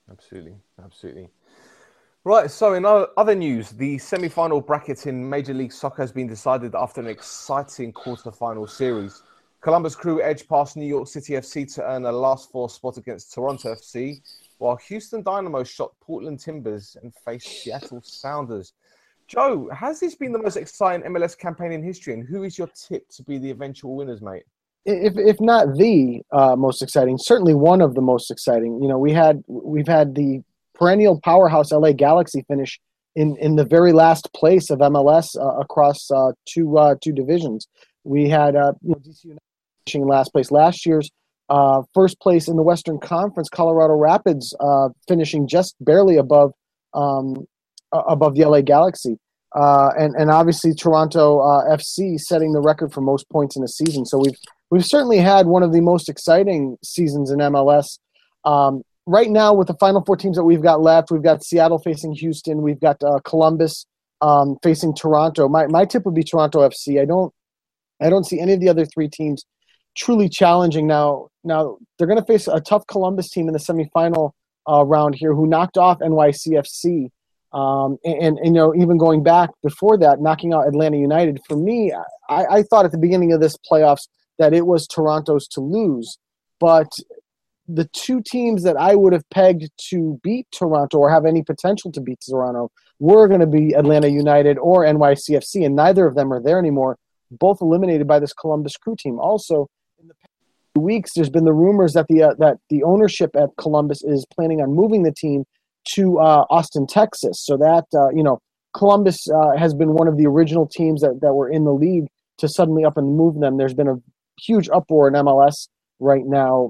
B: Absolutely, absolutely. Right, so in other news, the semi-final bracket in Major League Soccer has been decided after an exciting quarter-final series. Columbus Crew edged past New York City F C to earn a last four spot against Toronto F C, while Houston Dynamo shot Portland Timbers and faced Seattle Sounders. Joe, has this been the most exciting M L S campaign in history, and who is your tip to be the eventual winners, mate?
E: If if not the uh, most exciting, certainly one of the most exciting. You know, we had we've had the perennial powerhouse L A Galaxy finish in, in the very last place of M L S uh, across uh, two uh, two divisions. We had uh, you know, D C United finishing last place last year's uh, first place in the Western Conference. Colorado Rapids uh, finishing just barely above um, above the L A Galaxy. Uh, and, and obviously Toronto uh, F C setting the record for most points in a season. So we've we've certainly had one of the most exciting seasons in M L S. Um, right now, with the final four teams that we've got left, we've got Seattle facing Houston. We've got uh, Columbus um, facing Toronto. My my tip would be Toronto F C. I don't I don't see any of the other three teams truly challenging now. Now they're going to face a tough Columbus team in the semifinal uh, round here, who knocked off N Y C F C. Um, and, and, you know, even going back before that, knocking out Atlanta United. For me, I, I thought at the beginning of this playoffs that it was Toronto's to lose. But the two teams that I would have pegged to beat Toronto or have any potential to beat Toronto were going to be Atlanta United or N Y C F C, and neither of them are there anymore, both eliminated by this Columbus Crew team. Also, in the past few weeks, there's been the rumors that the uh, that the ownership at Columbus is planning on moving the team to uh, Austin, Texas. So that, uh, you know, Columbus uh, has been one of the original teams that, that were in the league to suddenly up and move them. There's been a huge uproar in M L S right now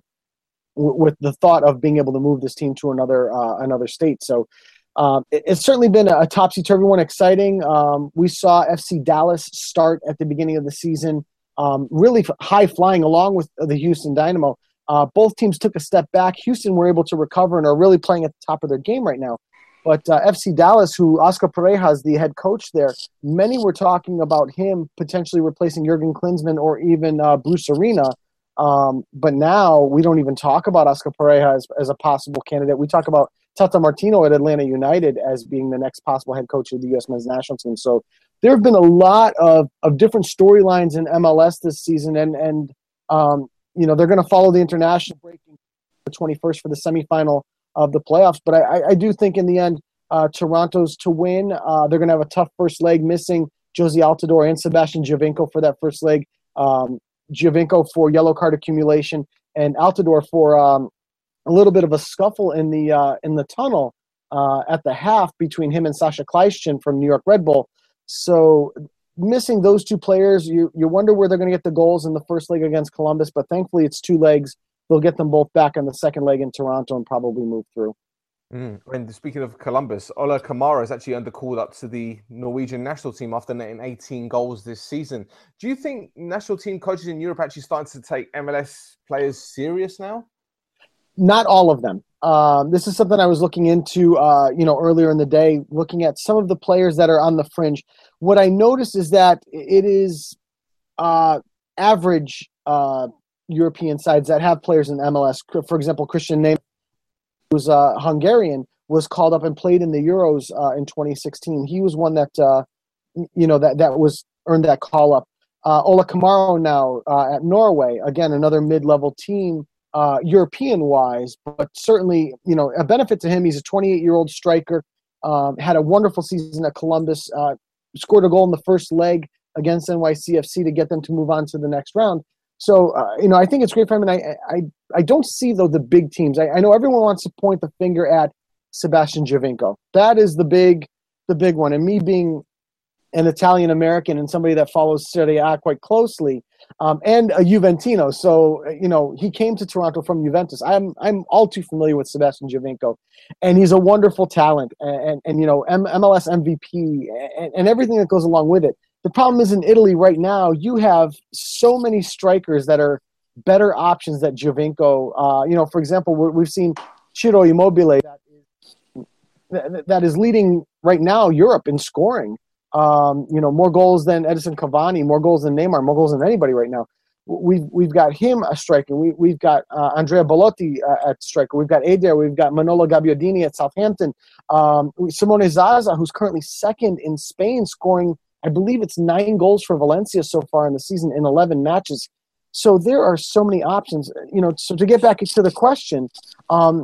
E: w- with the thought of being able to move this team to another uh, another state. So um, it, it's certainly been a, a topsy-turvy one, exciting. Um, we saw F C Dallas start at the beginning of the season, um, really high-flying along with the Houston Dynamo. Uh, both teams took a step back. Houston were able to recover and are really playing at the top of their game right now. But uh, F C Dallas, who Oscar Pareja is the head coach there, many were talking about him potentially replacing Jurgen Klinsmann or even uh, Bruce Arena. Um, but now we don't even talk about Oscar Pareja as, as a possible candidate. We talk about Tata Martino at Atlanta United as being the next possible head coach of the U S men's national team. So there have been a lot of, of different storylines in M L S this season, and and um, you know, they're going to follow the international break the twenty-first for the semifinal of the playoffs. But I, I do think in the end, uh, Toronto's to win. Uh, they're going to have a tough first leg, missing Josie Altidore and Sebastian Giovinco for that first leg. Um, Giovinco for yellow card accumulation, and Altidore for um, a little bit of a scuffle in the uh, in the tunnel uh, at the half between him and Sasha Kleischen from New York Red Bull. So missing those two players, you you wonder where they're going to get the goals in the first leg against Columbus, but thankfully it's two legs. They'll get them both back on the second leg in Toronto and probably move through.
B: Mm. And speaking of Columbus, Ola Kamara has actually earned a call up to the Norwegian national team after netting eighteen goals this season. Do you think national team coaches in Europe actually starting to take M L S players serious now?
E: Not all of them. Um, this is something I was looking into, uh, you know, earlier in the day, looking at some of the players that are on the fringe. What I noticed is that it is uh, average uh, European sides that have players in M L S. For example, Christian Neymar, who's uh, Hungarian, was called up and played in the Euros uh, in twenty sixteen. He was one that, uh, you know, that, that was earned that call up. Uh, Ola Kamara now uh, at Norway, again, another mid-level team. Uh, European-wise, but certainly, you know, a benefit to him. He's a twenty-eight-year-old striker, um, had a wonderful season at Columbus, uh, scored a goal in the first leg against N Y C F C to get them to move on to the next round. So, uh, you know, I think it's great for him, and I I, I don't see, though, the big teams. I, I know everyone wants to point the finger at Sebastian Giovinco. That is the big, the big one, and me being an Italian-American and somebody that follows Serie A quite closely, um, and a Juventino. So, you know, he came to Toronto from Juventus. I'm I'm all too familiar with Sebastian Giovinco, and he's a wonderful talent, and, and, and you know, M- MLS M V P, and, and everything that goes along with it. The problem is in Italy right now, you have so many strikers that are better options than Giovinco. Uh, you know, for example, we're, we've seen Ciro Immobile that is, that is leading right now Europe in scoring. Um, you know, more goals than Edison Cavani, more goals than Neymar, more goals than anybody right now. we've we've got him a striker. We we've got uh, Andrea Bellotti uh, at striker. We've got Eder. We've got Manolo Gabbiadini at Southampton. Um, Simone Zaza, who's currently second in Spain, scoring I believe it's nine goals for Valencia so far in the season in eleven matches. So there are so many options. You know, so to get back to the question, um,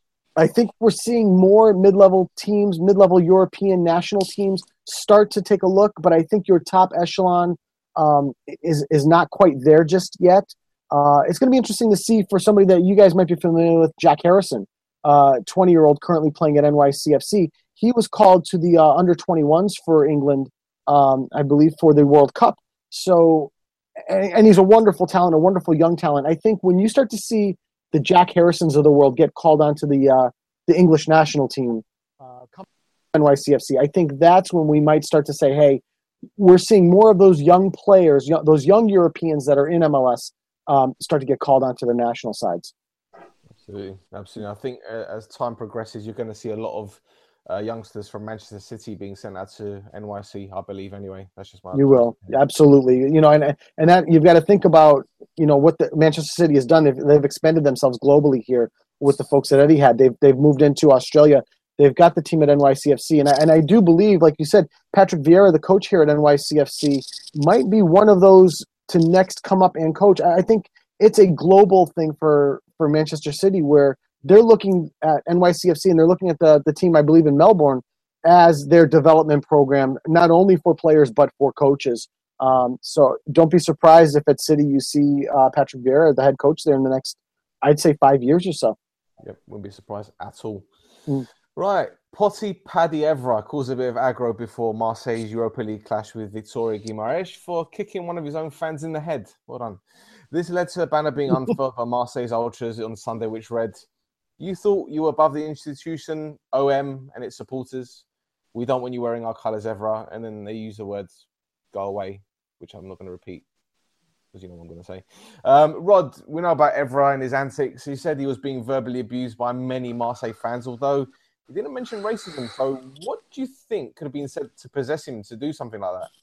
E: I think we're seeing more mid-level teams, mid-level European national teams start to take a look, but I think your top echelon um, is is not quite there just yet. Uh, it's going to be interesting to see for somebody that you guys might be familiar with, Jack Harrison, uh, twenty-year-old currently playing at N Y C F C. He was called to the uh, under twenty-ones for England, um, I believe, for the World Cup. So, and, and he's a wonderful talent, a wonderful young talent. I think when you start to see the Jack Harrisons of the world get called onto the uh, the English national team, uh, N Y C F C, I think that's when we might start to say, hey, we're seeing more of those young players, young, those young Europeans that are in M L S um, start to get called onto the national sides.
B: Absolutely, absolutely. I think uh, as time progresses, you're going to see a lot of uh, youngsters from Manchester City being sent out to N Y C, I believe. Anyway, that's just my.
E: You will, absolutely. You know, and and that you've got to think about, you know, what the Manchester City has done. They've they've expanded themselves globally here with the folks at Etihad. They've they've moved into Australia. They've got the team at N Y C F C, and I, and I do believe, like you said, Patrick Vieira, the coach here at N Y C F C, might be one of those to next come up and coach. I think it's a global thing for, for Manchester City, where they're looking at N Y C F C and they're looking at the, the team, I believe, in Melbourne as their development program, not only for players but for coaches. Um, so don't be surprised if at City you see uh, Patrick Vieira, the head coach there, in the next, I'd say, five years or so.
B: Yep, wouldn't be surprised at all.
E: Mm.
B: Right, Potty Paddy Evra caused a bit of aggro before Marseille's Europa League clash with Victoria Guimaraes for kicking one of his own fans in the head. Well done. This led to a banner being unfurled by Marseille's ultras on Sunday, which read, "You thought you were above the institution, O M, and its supporters. We don't want you wearing our colours, Evra." And then they use the words, "Go away," which I'm not going to repeat, because you know what I'm going to say. Um, Rod, we know about Evra and his antics. He said he was being verbally abused by many Marseille fans, although he didn't mention racism. So what do you think could have been said to possess him to do something like that?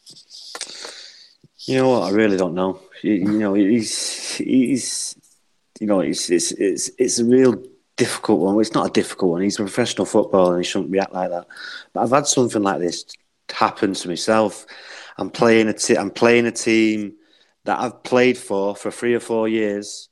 C: You know what? I really don't know. You, you know, he's he's you know, it's it's it's it's a real difficult one. It's not a difficult one. He's a professional footballer and he shouldn't react like that. But I've had something like this happen to myself. I'm playing a t- I'm playing a team that I've played for for three or four years.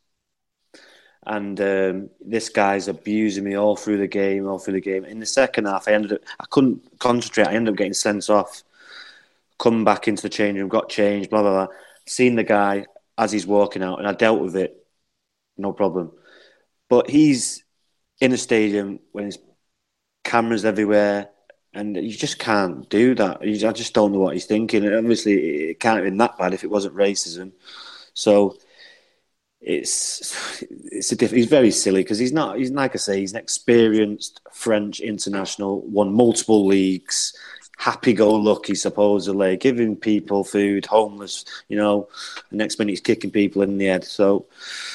C: And um, this guy's abusing me all through the game, all through the game. In the second half, I ended up, I couldn't concentrate. I ended up getting sent off, come back into the change room, got changed, blah, blah, blah. Seen the guy as he's walking out, and I dealt with it, no problem. But he's in a stadium when there's cameras everywhere, and you just can't do that. I just don't know what he's thinking. And obviously, it can't have been that bad if it wasn't racism. So It's it's a diff- he's very silly because he's not he's like I say, he's an experienced French international, won multiple leagues, happy-go-lucky supposedly, giving people food, homeless, you know, the next minute he's kicking people in the head. So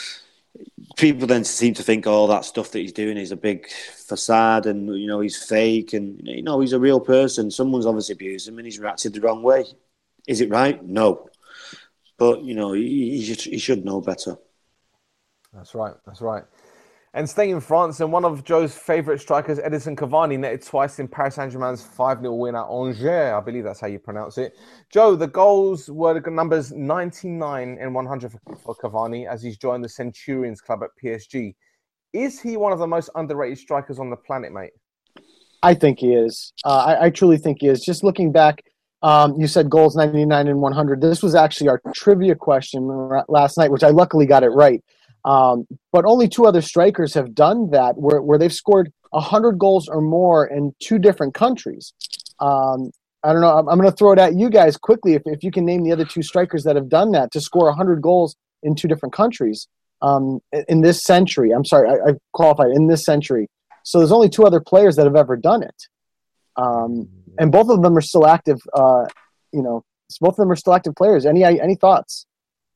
C: people then seem to think all that stuff that he's doing is a big facade and, you know, he's fake and, you know, he's a real person. Someone's obviously abused him and he's reacted the wrong way. Is it right? No. But, you know, he, he, should, he should know better.
B: That's right. That's right. And staying in France, and one of Joe's favourite strikers, Edinson Cavani, netted twice in Paris Saint-Germain's five nil win at Angers. I believe that's how you pronounce it. Joe, the goals were the numbers ninety-nine and one hundred for, for Cavani as he's joined the Centurions club at P S G. Is he one of the most underrated strikers on the planet, mate?
E: I think he is. Uh, I, I truly think he is. Just looking back, um, you said goals ninety-nine and one hundred. This was actually our trivia question last night, which I luckily got it right. Um, but only two other strikers have done that, where, where they've scored one hundred goals or more in two different countries. Um, I don't know. I'm, I'm going to throw it at you guys quickly if, if you can name the other two strikers that have done that, to score one hundred goals in two different countries um, in this century. I'm sorry, I, I qualified in this century. So there's only two other players that have ever done it. Um, and both of them are still active. Uh, you know, both of them are still active players. Any any thoughts?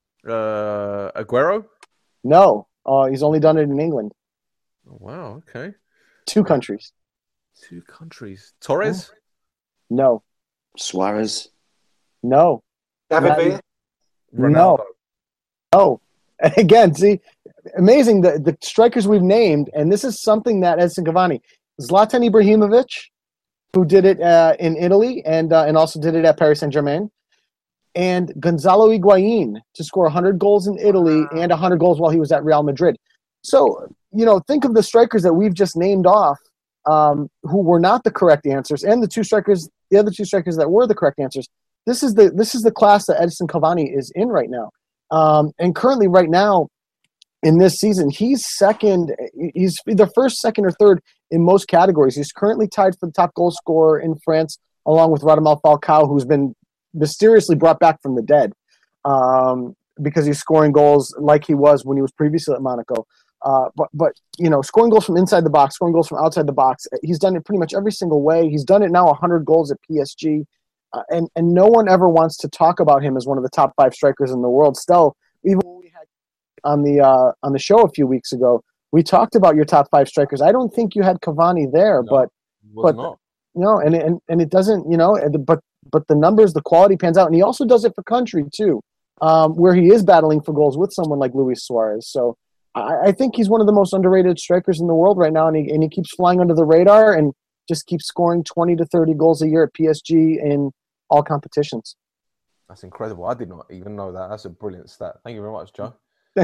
B: Uh, Aguero?
E: No, uh, he's only done it in England.
B: Oh, wow, okay.
E: Two countries.
B: Two countries. Torres?
E: No.
C: Suarez?
E: No.
D: David Villa?
E: No. Oh, again, see, amazing the, the strikers we've named, and this is something that Edson Cavani, Zlatan Ibrahimovic, who did it uh, in Italy and uh, and also did it at Paris Saint-Germain, and Gonzalo Higuain to score one hundred goals in Italy and one hundred goals while he was at Real Madrid. So, you know, think of the strikers that we've just named off um, who were not the correct answers, and the two strikers, the other two strikers that were the correct answers. This is the this is the class that Edson Cavani is in right now. Um, and currently right now in this season, he's second. He's either first, second, or third in most categories. He's currently tied for the top goal scorer in France, along with Radamel Falcao, who's been mysteriously brought back from the dead um, because he's scoring goals like he was when he was previously at Monaco. Uh, but, but you know, scoring goals from inside the box, scoring goals from outside the box, he's done it pretty much every single way. He's done it now one hundred goals at P S G. Uh, and, and no one ever wants to talk about him as one of the top five strikers in the world. Still, even when we had on the uh, on the show a few weeks ago, we talked about your top five strikers. I don't think you had Cavani there,
B: No,
E: but but
B: not.
E: you know, and and and it doesn't, you know, but but the numbers, the quality pans out, and he also does it for country too, um, where he is battling for goals with someone like Luis Suarez. So I, I think he's one of the most underrated strikers in the world right now, and he and he keeps flying under the radar and just keeps scoring twenty to thirty goals a year at P S G in all competitions.
B: That's incredible. I did not even know that. That's a brilliant stat. Thank you very much, Joe.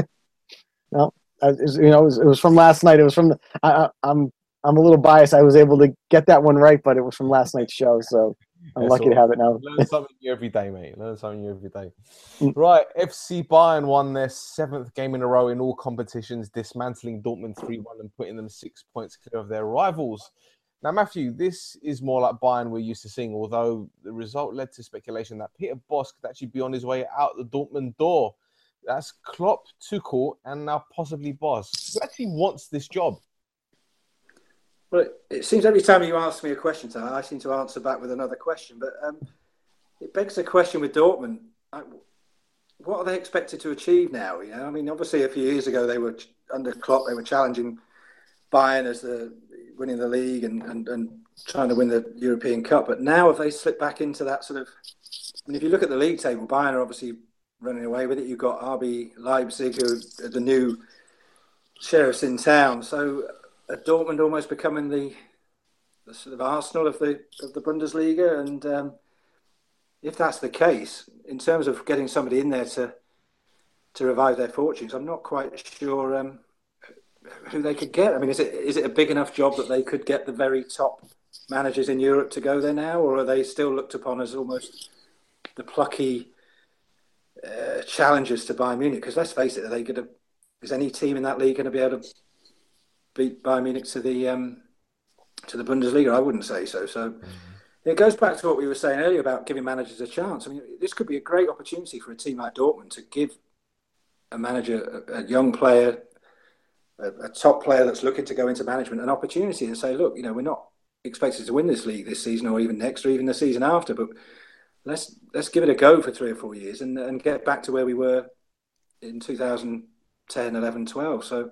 E: No, I, you know, it was, it was from last night. It was from the. I, I, I'm I'm a little biased. I was able to get that one right, but it was from last night's show, so I'm
B: Yeah,
E: lucky
B: so
E: to have it now.
B: Learn something new every day, mate. Learn something new every day.
E: Mm.
B: Right, F C Bayern won their seventh game in a row in all competitions, dismantling Dortmund three one and putting them six points clear of their rivals. Now, Matthew, this is more like Bayern we're used to seeing, although the result led to speculation that Peter Bosz could actually be on his way out the Dortmund door. That's Klopp, Tuchel, and now possibly Bosz. Who actually wants this job?
D: Well, it, it seems every time you ask me a question, Tyler, I seem to answer back with another question. But um, it begs the question with Dortmund: like, what are they expected to achieve now? You know, I mean, obviously, a few years ago they were under Klopp, they were challenging Bayern as the winning the league and, and, and trying to win the European Cup. But now, have they slipped back into that sort of? I mean, if you look at the league table, Bayern are obviously running away with it. You've got R B Leipzig, who are the new sheriffs in town. So, are Dortmund almost becoming the, the sort of Arsenal of the of the Bundesliga? And um, if that's the case, in terms of getting somebody in there to to revive their fortunes, I'm not quite sure um, who they could get. I mean, is it is it a big enough job that they could get the very top managers in Europe to go there now, or are they still looked upon as almost the plucky uh, challengers to Bayern Munich? Because let's face it, are they going to? Is any team in that league going to be able to beat Bayern Munich to the um, to the Bundesliga? I wouldn't say so. So mm-hmm. It goes back to what we were saying earlier about giving managers a chance. I mean, this could be a great opportunity for a team like Dortmund to give a manager, a, a young player, a, a top player that's looking to go into management, an opportunity and say, look, you know, we're not expected to win this league this season or even next or even the season after, but let's let's give it a go for three or four years and, and get back to where we were in two thousand ten, eleven, twelve. So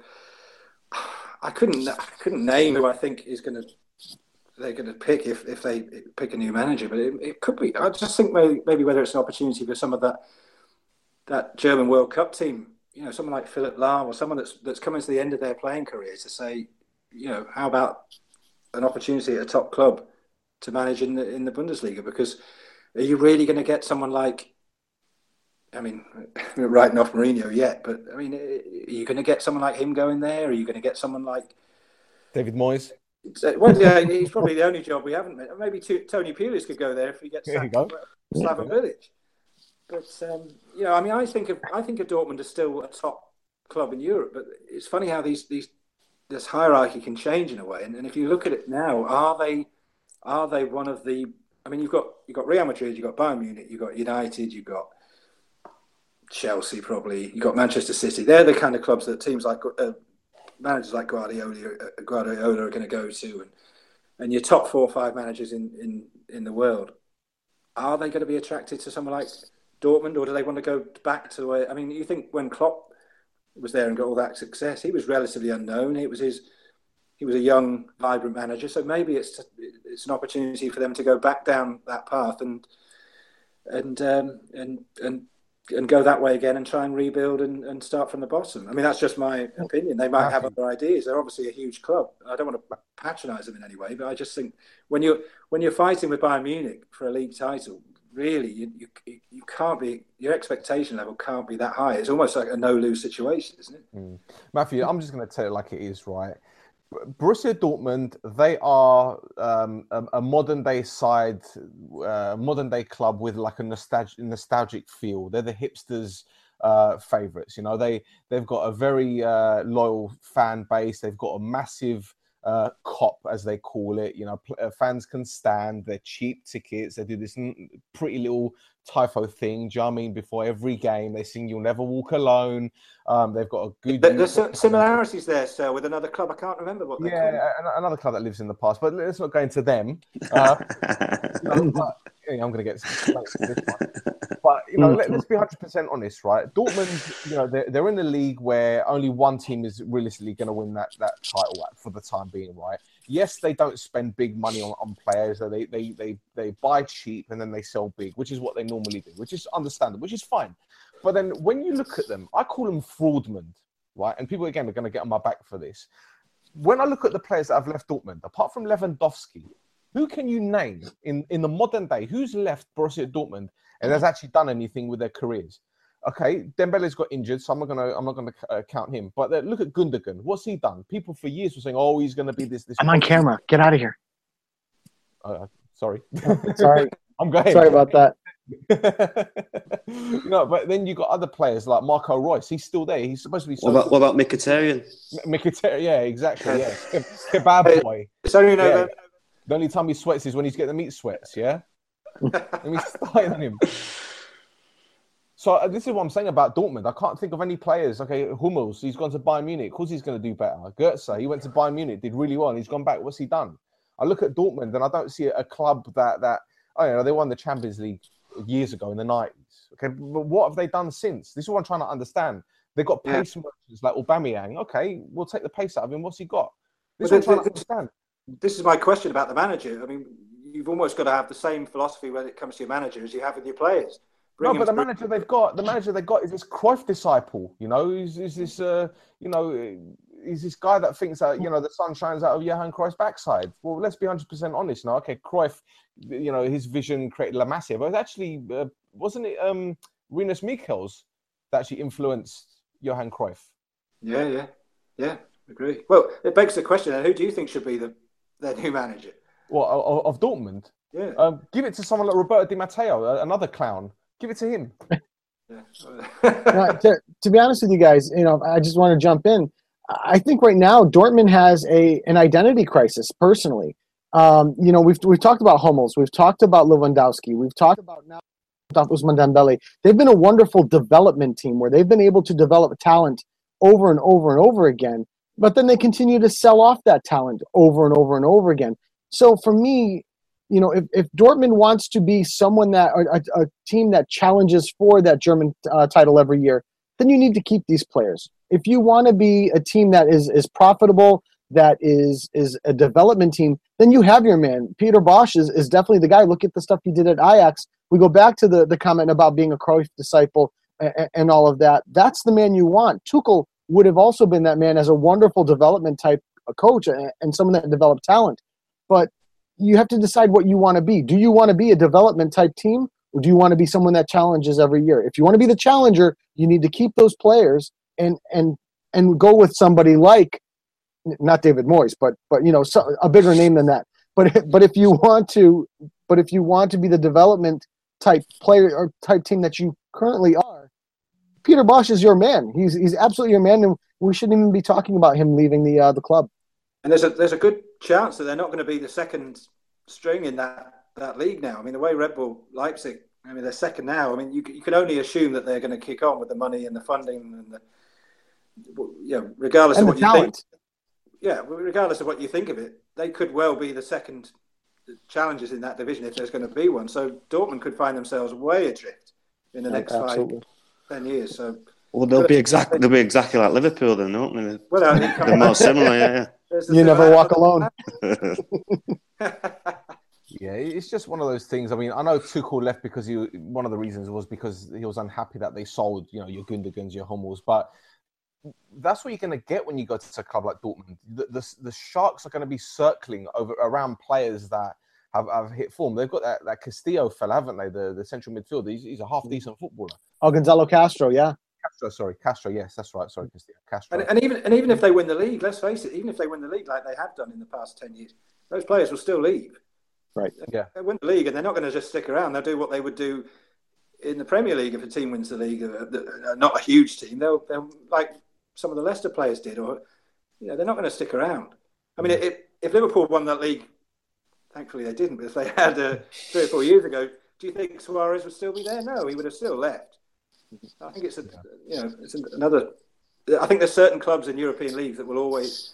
D: I couldn't I couldn't name who I think is going to they're going to pick if, if they pick a new manager, but it, it could be. I just think maybe, maybe whether it's an opportunity for some of that that German World Cup team, you know, someone like Philipp Lahm or someone that's that's coming to the end of their playing career to say, you know, how about an opportunity at a top club to manage in the in the Bundesliga? Because are you really going to get someone like? I mean, we're not writing off Mourinho yet, but I mean, are you going to get someone like him going there? Are you going to get someone like
B: David Moyes?
D: Well, yeah, he's probably the only job we haven't made. Maybe Tony Pulis could go there if he gets sacked from Slaven Bilic. But um, you know, I mean, I think of I think of Dortmund as still a top club in Europe. But it's funny how these these this hierarchy can change in a way. And, and if you look at it now, are they are they one of the? I mean, you've got you've got Real Madrid, you've got Bayern Munich, you've got United, you've got Chelsea, probably you've got Manchester City. They're the kind of clubs that teams like. Uh, managers like Guardiola, Guardiola are going to go to, and, and your top four or five managers in, in, in the world, are they going to be attracted to someone like Dortmund, or do they want to go back to? A, I mean, you think when Klopp was there and got all that success, he was relatively unknown. It was his, he was a young, vibrant manager. So maybe it's it's an opportunity for them to go back down that path and and um, and and and go that way again and try and rebuild and, and start from the bottom. I mean, that's just my opinion. They might have other ideas. They're obviously a huge club. I don't want to patronise them in any way, but I just think when you're when you're fighting with Bayern Munich for a league title, really, you you, you can't be your expectation level can't be that high. It's almost like a no lose situation, isn't it?
B: Mm. Matthew, I'm just going to tell it like it is, right? Borussia Dortmund, they are um, a, a modern day side, uh, modern day club with like a nostalgic, nostalgic feel. They're the hipsters' uh, favourites. You know, they they've got a very uh, loyal fan base. They've got a massive uh, cop, as they call it. You know, pl- uh, fans can stand. They're cheap tickets. They do this n- pretty little typho thing. Do you know what I mean? Before every game, they sing "You'll Never Walk Alone." Um, they've got a good.
D: There's similarities there, sir, with another club. I can't remember what they're
B: yeah, called. Another club that lives in the past, but let's not go into them. Uh, you know, but, yeah, I'm going to get this one. But you know, let, let's be one hundred percent honest, right? Dortmund, you know, they're, they're in the league where only one team is realistically going to win that that title for the time being, right? Yes, they don't spend big money on, on players. They, they they they buy cheap and then they sell big, which is what they normally do, which is understandable, which is fine. But then when you look at them, I call them fraudmen, right? And people, again, are going to get on my back for this. When I look at the players that have left Dortmund, apart from Lewandowski, who can you name in, in the modern day? Who's left Borussia Dortmund and has actually done anything with their careers? Okay, Dembele's got injured, so I'm not gonna I'm not gonna uh, count him. But uh, look at Gundogan. What's he done? People for years were saying, "Oh, he's going to be this." this
E: I'm on camera. Get out of here.
B: Uh, sorry.
E: Sorry.
B: I'm going.
E: Sorry about that.
B: No, but then you got other players like Marco Reus. He's still there. He's supposed to be. So
C: what about, what about Mkhitaryan?
B: Mkhitaryan, yeah, exactly. Yeah, kebab boy.
D: It's only no.
B: Yeah. The only time he sweats is when he's getting the meat sweats. Yeah, and we started on him. So uh, this is what I'm saying about Dortmund. I can't think of any players. Okay, Hummels, he's gone to Bayern Munich. Of course, he's going to do better. Goetze, he went to Bayern Munich, did really well, and he's gone back. What's he done? I look at Dortmund, and I don't see a club that that. Oh, you know, they won the Champions League years ago in the nineties. Okay, but what have they done since? This is what I'm trying to understand. They've got pace yeah. merchants like Aubameyang. Okay, we'll take the pace out of him. What's he got? This well, is what I'm trying
D: this,
B: to understand.
D: This is my question about the manager. I mean, you've almost got to have the same philosophy when it comes to your manager as you have with your players. Bring
B: no, but the through. manager they've got, the manager they've got is this Cruyff disciple. You know, is is this, uh, you know, is this guy that thinks that you know the sun shines out of Johan Cruyff's backside. Well, let's be one hundred percent honest now. Okay, Cruyff, you know, his vision created La Masia, but it was actually uh, wasn't it um, Rinus Michels that actually influenced Johan Cruyff?
D: Yeah, yeah, yeah. Agree. Well, it begs the question: who do you think should be the their new manager?
B: Well, of, of Dortmund.
D: Yeah.
B: Um, give it to someone like Roberto Di Matteo, another clown. Give it to him.
E: uh, to, to be honest with you guys, you know, I just want to jump in. I think right now Dortmund has a an identity crisis. Personally, um, you know, we've we've talked about Hummels, we've talked about Lewandowski, we've talked about now Ousmane Dembele. They've been a wonderful development team where they've been able to develop talent over and over and over again. But then they continue to sell off that talent over and over and over again. So for me, you know, if, if Dortmund wants to be someone that a, a team that challenges for that German uh, title every year, then you need to keep these players. If you want to be a team that is is profitable, that is is a development team, then you have your man. Peter Bosz is, is definitely the guy. Look at the stuff he did at Ajax. We go back to the, the comment about being a Cruyff disciple and, and all of that. That's the man you want. Tuchel would have also been that man as a wonderful development type coach and, and someone that developed talent. But you have to decide what you want to be. Do you want to be a development type team, or do you want to be someone that challenges every year? If you want to be the challenger, you need to keep those players and and and go with somebody like, not David Moyes, but but you know, so, a bigger name than that. But but if you want to, but if you want to be the development type player or type team that you currently are, Peter Bosz is your man. He's he's absolutely your man, and we shouldn't even be talking about him leaving the uh, the club.
D: And there's a there's a good chance that they're not going to be the second string in that, that league now. I mean, the way Red Bull Leipzig, I mean, they're second now. I mean, you you can only assume that they're going to kick on with the money and the funding and the, you know, regardless
E: and
D: of what
E: talent.
D: you think. Yeah, regardless of what you think of it, they could well be the second challengers in that division if there's going to be one. So Dortmund could find themselves way adrift in the next
E: Absolutely.
D: five, ten years. So
C: well, they'll be exactly they'll be exactly like Liverpool, then, won't they?
D: Well,
C: they're more similar, yeah.
E: You never walk alone.
B: Yeah, it's just one of those things. I mean, I know Tuchel left because he one of the reasons was because he was unhappy that they sold, you know, your Gundogan's, your Hummels, but that's what you're going to get when you go to a club like Dortmund. The, the, the Sharks are going to be circling over around players that have, have hit form. They've got that, that Castillo fella, haven't they? The, the central midfielder. He's, he's a half-decent footballer.
E: Oh, Gonzalo Castro, yeah.
B: Castro, sorry. Castro, yes, that's right. Sorry, Castillo. Castro.
D: And, and, even, and even if they win the league, let's face it, even if they win the league like they have done in the past ten years, those players will still leave.
E: Right.
B: Yeah.
D: They win the league and they're not going to just stick around. They'll do what they would do in the Premier League if a team wins the league. Uh, not a huge team. They'll, they'll like... some of the Leicester players did, or you know, they're not going to stick around. I mean, if, if Liverpool won that league, thankfully they didn't, but if they had uh, three or four years ago, do you think Suarez would still be there? No, he would have still left. I think it's a, you know, it's another. I think there's certain clubs in European leagues that will always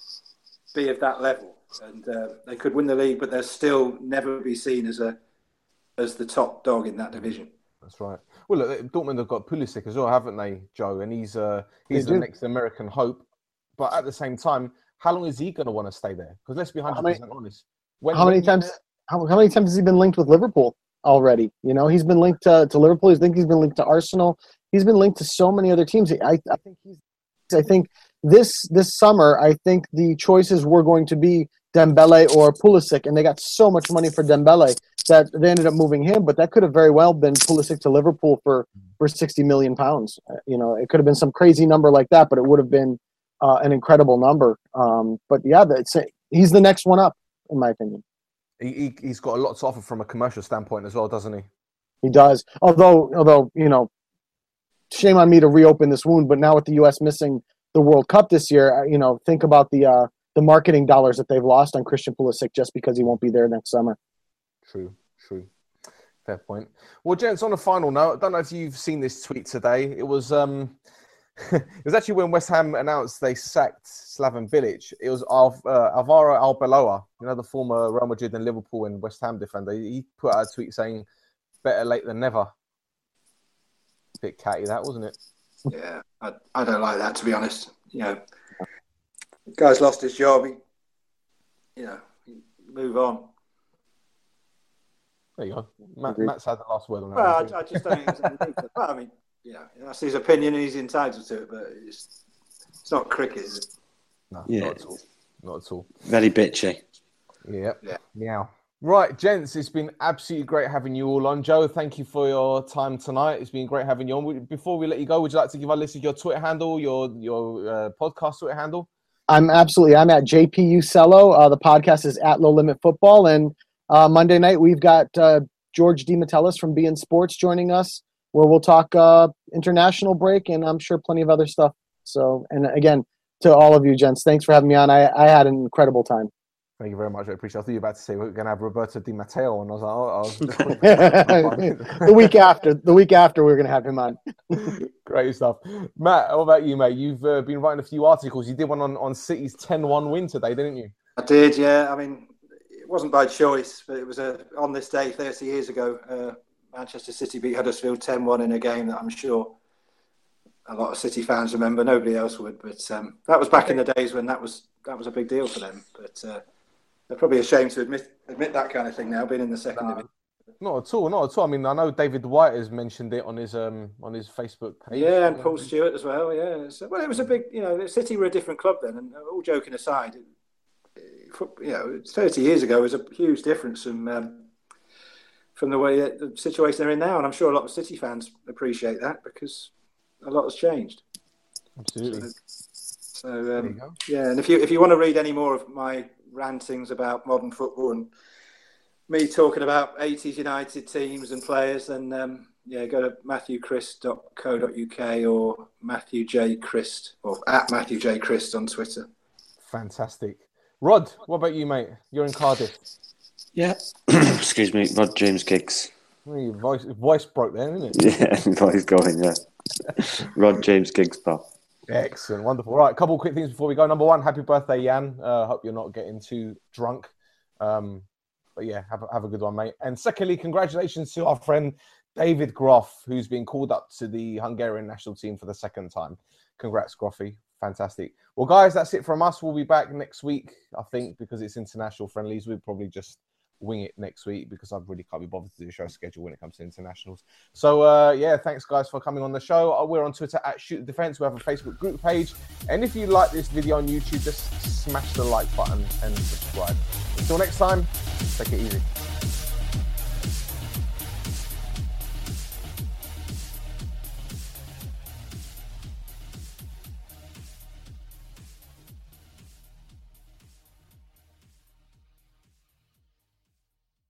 D: be of that level, and uh, they could win the league, but they'll still never be seen as a as the top dog in that division.
B: That's right. Well, look, Dortmund have got Pulisic as well, haven't they, Joe? And he's uh, he's
E: They
B: the
E: do.
B: next American hope. But at the same time, how long is he going to want to stay there? Because let's be one hundred percent honest. When,
E: How many
B: when-
E: times? How, how many times has he been linked with Liverpool already? You know, he's been linked to, to Liverpool. I think he's been linked to Arsenal. He's been linked to so many other teams. I, I think he's. I think this this summer, I think the choices were going to be Dembele or Pulisic, and they got so much money for Dembele that they ended up moving him. But that could have very well been Pulisic to Liverpool for, for sixty million pounds. Uh, You know, it could have been some crazy number like that, but it would have been uh, an incredible number. Um, but yeah, that's he's the next one up, in my opinion.
B: he, he, he's got a lot to offer from a commercial standpoint as well, doesn't he?
E: He does. Although, although you know, shame on me to reopen this wound. But now with the U S missing the World Cup this year, you know, think about the uh, the marketing dollars that they've lost on Christian Pulisic just because he won't be there next summer.
B: True, true. Fair point. Well, gents, on a final note, I don't know if you've seen this tweet today. It was um, it was actually when West Ham announced they sacked Slaven Bilic. It was Alv- uh, Alvaro Arbeloa, you know, the former Real Madrid and Liverpool and West Ham defender. He put out a tweet saying, "Better late than never." Bit catty, that, wasn't it?
D: Yeah, I, I don't like that, to be honest. You know, the guy's lost his job. He, you know, move on.
B: There you go. Matt,
E: Agreed.
B: Matt's had the last word on that.
D: Well,
B: hasn't
D: I, I just don't think there's any need for well, I mean, you know, that's his opinion and he's entitled to it, but it's, it's not cricket, is it?
B: he? No,
C: Yeah.
B: not at all. Not at all.
C: Very bitchy.
B: Yeah.
D: Yeah.
B: Meow. Right, gents, it's been absolutely great having you all on. Joe, thank you for your time tonight. It's been great having you on. Would- Before we let you go, would you like to give our listeners your Twitter handle, your your uh, podcast Twitter handle?
E: I'm absolutely. I'm at J P U Cello. Uh, the podcast is at Low Limit Football, and uh, Monday night we've got uh, George DiMattelis from B N Sports joining us, where we'll talk uh, international break and I'm sure plenty of other stuff. So, and again, to all of you, gents, thanks for having me on. I, I had an incredible time.
B: Thank you very much. I appreciate it. I thought you were about to say we're going to have Roberto Di Matteo, and I was like, oh, I was
E: the week after, the week after, we we're going to have him on.
B: Great stuff. Matt, what about you, mate? You've uh, been writing a few articles. You did one on, on City's ten one win today, didn't you?
D: I did, yeah. I mean, it wasn't by choice, but it was a, on this day thirty years ago, uh, Manchester City beat Huddersfield ten one in a game that I'm sure a lot of City fans remember. Nobody else would, but um, that was back in the days when that was that was a big deal for them. But uh, they're probably ashamed to admit admit that kind of thing now, being in the second division.
B: Not at all, not at all. I mean, I know David White has mentioned it on his um on his Facebook page.
D: Yeah, and Paul Stewart as well. Yeah, so, well, it was a big, you know, City were a different club then, and all joking aside, it, you know, thirty years ago was a huge difference from um, from the way the situation they're in now, and I'm sure a lot of City fans appreciate that because a lot has changed.
B: Absolutely.
D: So,
B: There you
D: um,
B: go.
D: yeah, and if you if you want to read any more of my rantings about modern football and me talking about eighties United teams and players, then um, yeah, go to matthew christ dot co dot uk or Matthew J Christ or at Matthew J Christ on Twitter.
B: Fantastic. Rod, what about you, mate? You're in Cardiff.
C: Yeah. Excuse me, Rod James Giggs.
B: Oh, your voice, voice broke there, isn't it?
C: Yeah, he's going, yeah. Rod James Giggs, pal.
B: Excellent, wonderful. Right, a couple of quick things before we go. Number one, happy birthday, Jan. Uh, hope you're not getting too drunk. Um, but yeah, have a, have a good one, mate. And secondly, congratulations to our friend David Groff, who's been called up to the Hungarian national team for the second time. Congrats, Groffy. Fantastic. Well, guys, that's it from us. We'll be back next week, I think, because it's international friendlies. We'll probably just wing it next week because I really can't be bothered to do a show schedule when it comes to internationals. So, uh, yeah, thanks, guys, for coming on the show. We're on Twitter at Shoot the Defense. We have a Facebook group page. And if you like this video on YouTube, just smash the like button and subscribe. Until next time, take it easy.